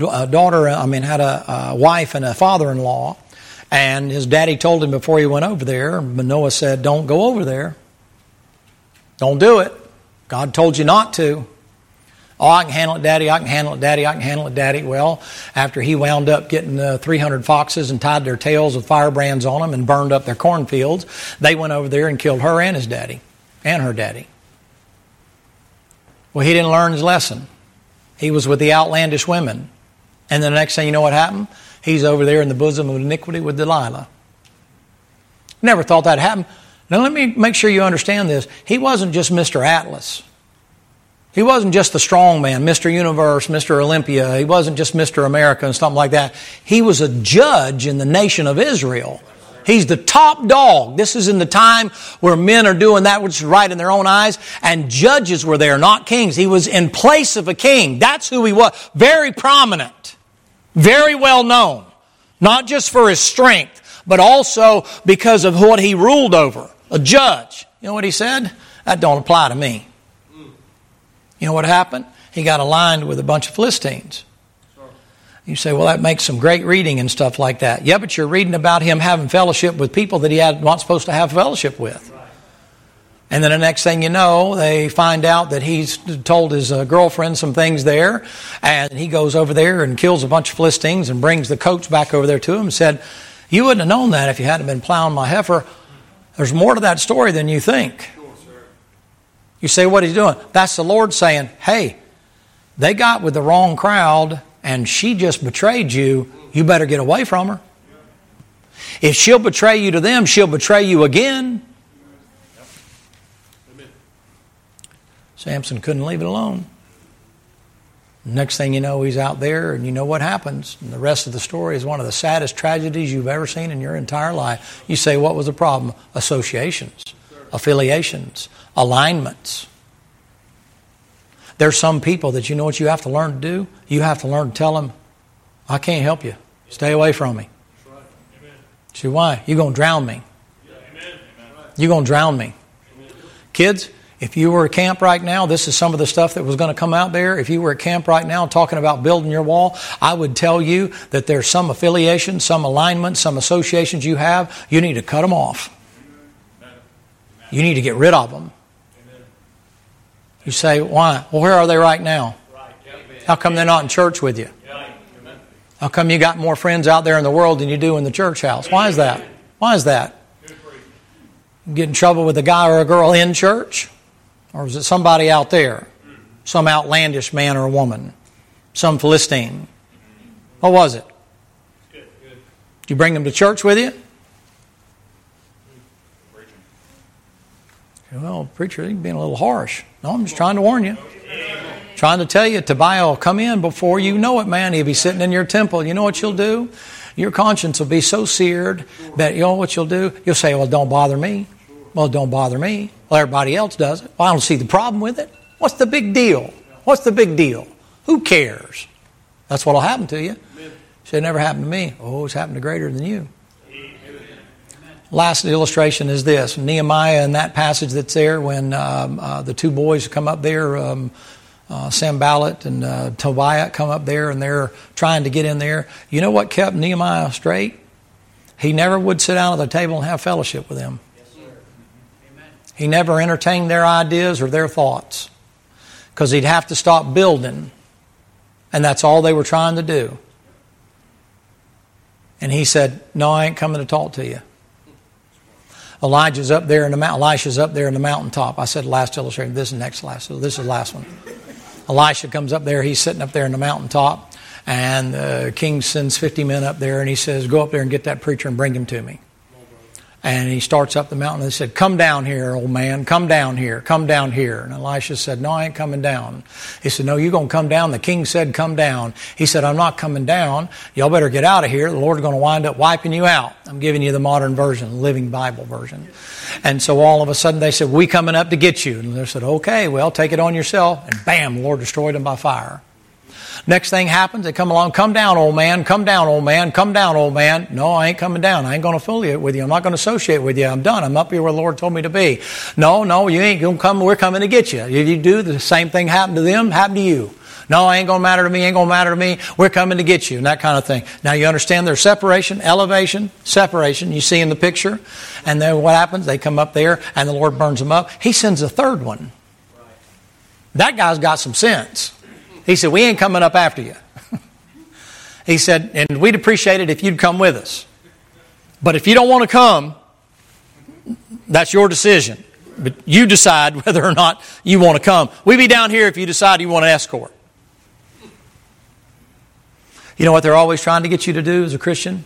a wife and a father-in-law. And his daddy told him before he went over there, Manoah said, don't go over there. Don't do it. God told you not to. Oh, I can handle it, Daddy. I can handle it, Daddy. I can handle it, Daddy. Well, after he wound up getting 300 foxes and tied their tails with firebrands on them and burned up their cornfields, they went over there and killed her and his daddy and her daddy. Well, he didn't learn his lesson. He was with the outlandish women. And then the next thing you know what happened? He's over there in the bosom of iniquity with Delilah. Never thought that happened. Now let me make sure you understand this. He wasn't just Mr. Atlas. He wasn't just the strong man, Mr. Universe, Mr. Olympia. He wasn't just Mr. America and something like that. He was a judge in the nation of Israel. He's the top dog. This is in the time where men are doing that which is right in their own eyes, and judges were there, not kings. He was in place of a king. That's who he was. Very prominent. Very well known. Not just for his strength, but also because of what he ruled over. A judge. You know what he said? That don't apply to me. You know what happened? He got aligned with a bunch of Philistines. You say, well, that makes some great reading and stuff like that. Yeah, but you're reading about him having fellowship with people that he had not supposed to have fellowship with. And then the next thing you know, they find out that he's told his girlfriend some things there. And he goes over there and kills a bunch of Philistines and brings the coach back over there to him and said, you wouldn't have known that if you hadn't been plowing my heifer. There's more to that story than you think. You say, what he's doing? That's the Lord saying, hey, they got with the wrong crowd and she just betrayed you. You better get away from her. If she'll betray you to them, she'll betray you again. Samson couldn't leave it alone. Next thing you know, he's out there and you know what happens. And the rest of the story is one of the saddest tragedies you've ever seen in your entire life. You say, what was the problem? Associations, affiliations, alignments. There's some people that you know what you have to learn to do? You have to learn to tell them, I can't help you. Stay away from me. See why? You're going to drown me. You're going to drown me. Kids, if you were at camp right now, this is some of the stuff that was going to come out there. If you were at camp right now talking about building your wall, I would tell you that there's some affiliations, some alignments, some associations you have. You need to cut them off. You need to get rid of them. You say, why? Well, where are they right now? How come they're not in church with you? How come you got more friends out there in the world than you do in the church house? Why is that? Why is that? Get in trouble with a guy or a girl in church? Or was it somebody out there? Some outlandish man or woman? Some Philistine? What was it? Did you bring them to church with you? Well, preacher, you're being a little harsh. No, I'm just trying to warn you. Trying to tell you, Tobiah will come in before you know it, man. He'll be sitting in your temple. You know what you'll do? Your conscience will be so seared that you know what you'll do? You'll say, well, don't bother me. Well, don't bother me. Well, everybody else does it. Well, I don't see the problem with it. What's the big deal? What's the big deal? Who cares? That's what will happen to you. It never happened to me. Oh, it's happened to greater than you. Last illustration is this. Nehemiah, in that passage that's there, when the two boys come up there, Sanballat and Tobiah come up there, and they're trying to get in there. You know what kept Nehemiah straight? He never would sit down at the table and have fellowship with them. He never entertained their ideas or their thoughts, because he'd have to stop building, and that's all they were trying to do. And he said, no, I ain't coming to talk to you. Elijah's up there in the mountain. Elisha's up there in the mountaintop. I said last illustration. This is next last. So this is the last one. Elisha comes up there. He's sitting up there in the mountaintop, and the king sends 50 men up there, and he says, go up there and get that preacher and bring him to me. And he starts up the mountain, and they said, come down here, old man. Come down here. Come down here. And Elisha said, no, I ain't coming down. He said, no, you're going to come down. The king said, come down. He said, I'm not coming down. Y'all better get out of here. The Lord's going to wind up wiping you out. I'm giving you the modern version, Living Bible version. And so all of a sudden they said, we coming up to get you. And they said, okay, well, take it on yourself. And bam, the Lord destroyed them by fire. Next thing happens, they come along, come down, old man, come down, old man, come down, old man. No, I ain't coming down. I ain't going to affiliate with you. I'm not going to associate with you. I'm done. I'm up here where the Lord told me to be. No, you ain't going to come. We're coming to get you. If you do, the same thing happened to them, happened to you. No, ain't going to matter to me, ain't going to matter to me. We're coming to get you, and that kind of thing. Now, you understand there's separation, elevation, separation. You see in the picture. And then what happens? They come up there, and the Lord burns them up. He sends a third one. That guy's got some sense. He said, we ain't coming up after you. He said, and we'd appreciate it if you'd come with us. But if you don't want to come, that's your decision. But you decide whether or not you want to come. We'll be down here if you decide you want an escort. You know what they're always trying to get you to do as a Christian?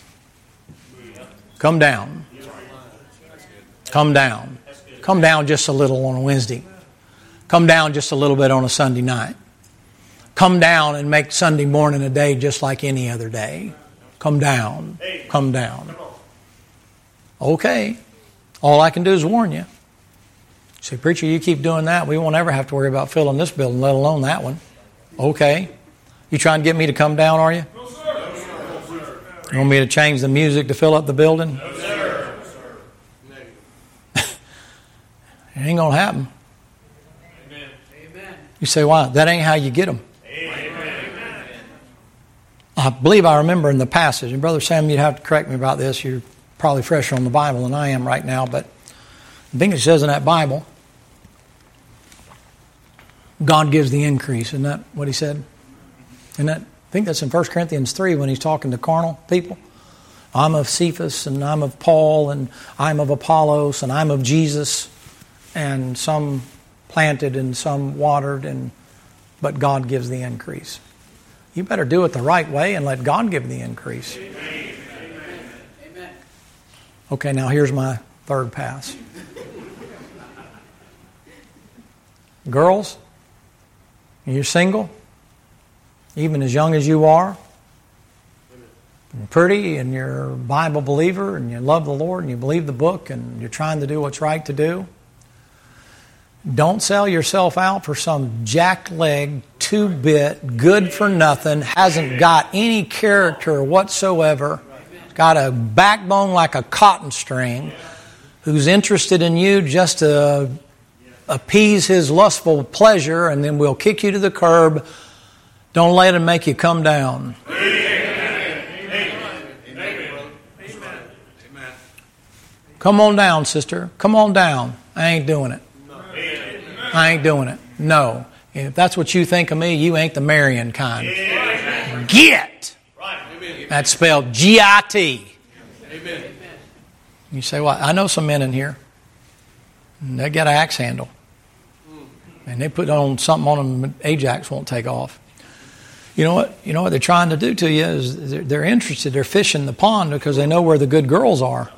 Come down. Come down. Come down just a little on a Wednesday. Come down just a little bit on a Sunday night. Come down and make Sunday morning a day just like any other day. Come down. Come down. Okay. All I can do is warn you. Say, preacher, you keep doing that, we won't ever have to worry about filling this building, let alone that one. Okay. You trying to get me to come down, are you? No, sir. You want me to change the music to fill up the building? No, sir. It ain't going to happen. Amen. You say, why? That ain't how you get them. Amen. I believe I remember in the passage, and Brother Sam, you'd have to correct me about this. You're probably fresher on the Bible than I am right now, but I think it says in that Bible, God gives the increase. Isn't that what he said? I think that's in 1 Corinthians 3 when he's talking to carnal people. I'm of Cephas, and I'm of Paul, and I'm of Apollos, and I'm of Jesus, and some planted and some watered, but God gives the increase. You better do it the right way and let God give the increase. Amen. Okay, now here's my third pass. Girls, you're single, even as young as you are, you're pretty and you're a Bible believer and you love the Lord and you believe the book and you're trying to do what's right to do. Don't sell yourself out for some jackleg, two-bit, good-for-nothing, hasn't got any character whatsoever, got a backbone like a cotton string, who's interested in you just to appease his lustful pleasure, and then we'll kick you to the curb. Don't let him make you come down. Come on down, sister. Come on down. I ain't doing it. I ain't doing it. No. If that's what you think of me, you ain't the marrying kind. Get. That's spelled G-I-T. You say, well, I know some men in here. And they get an axe handle. And they put on something on them Ajax won't take off. You know what they're trying to do to you is they're interested. They're fishing the pond because they know where the good girls are.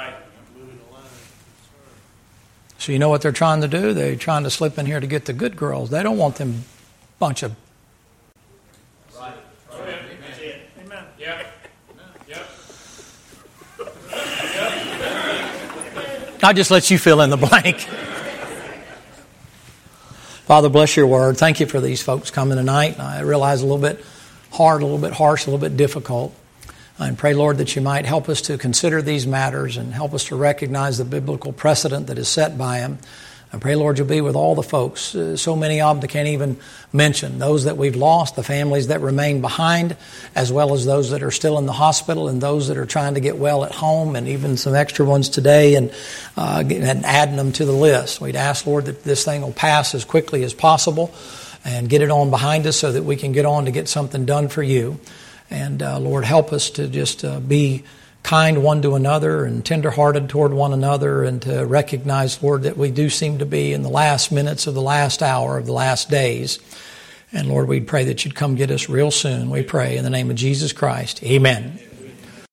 So you know what they're trying to do? They're trying to slip in here to get the good girls. They don't want them bunch of... Right. That's it. Amen. Yep. Yep. I'll just let you fill in the blank. Father, bless your word. Thank you for these folks coming tonight. I realize a little bit hard, a little bit harsh, a little bit difficult. I pray, Lord, that you might help us to consider these matters and help us to recognize the biblical precedent that is set by them. I pray, Lord, you'll be with all the folks. So many of them that can't even mention. Those that we've lost, the families that remain behind, as well as those that are still in the hospital and those that are trying to get well at home, and even some extra ones today, and adding them to the list. We'd ask, Lord, that this thing will pass as quickly as possible and get it on behind us so that we can get on to get something done for you. And Lord, help us to just be kind one to another and tenderhearted toward one another, and to recognize, Lord, that we do seem to be in the last minutes of the last hour of the last days. And Lord, we pray that you'd come get us real soon. We pray in the name of Jesus Christ. Amen.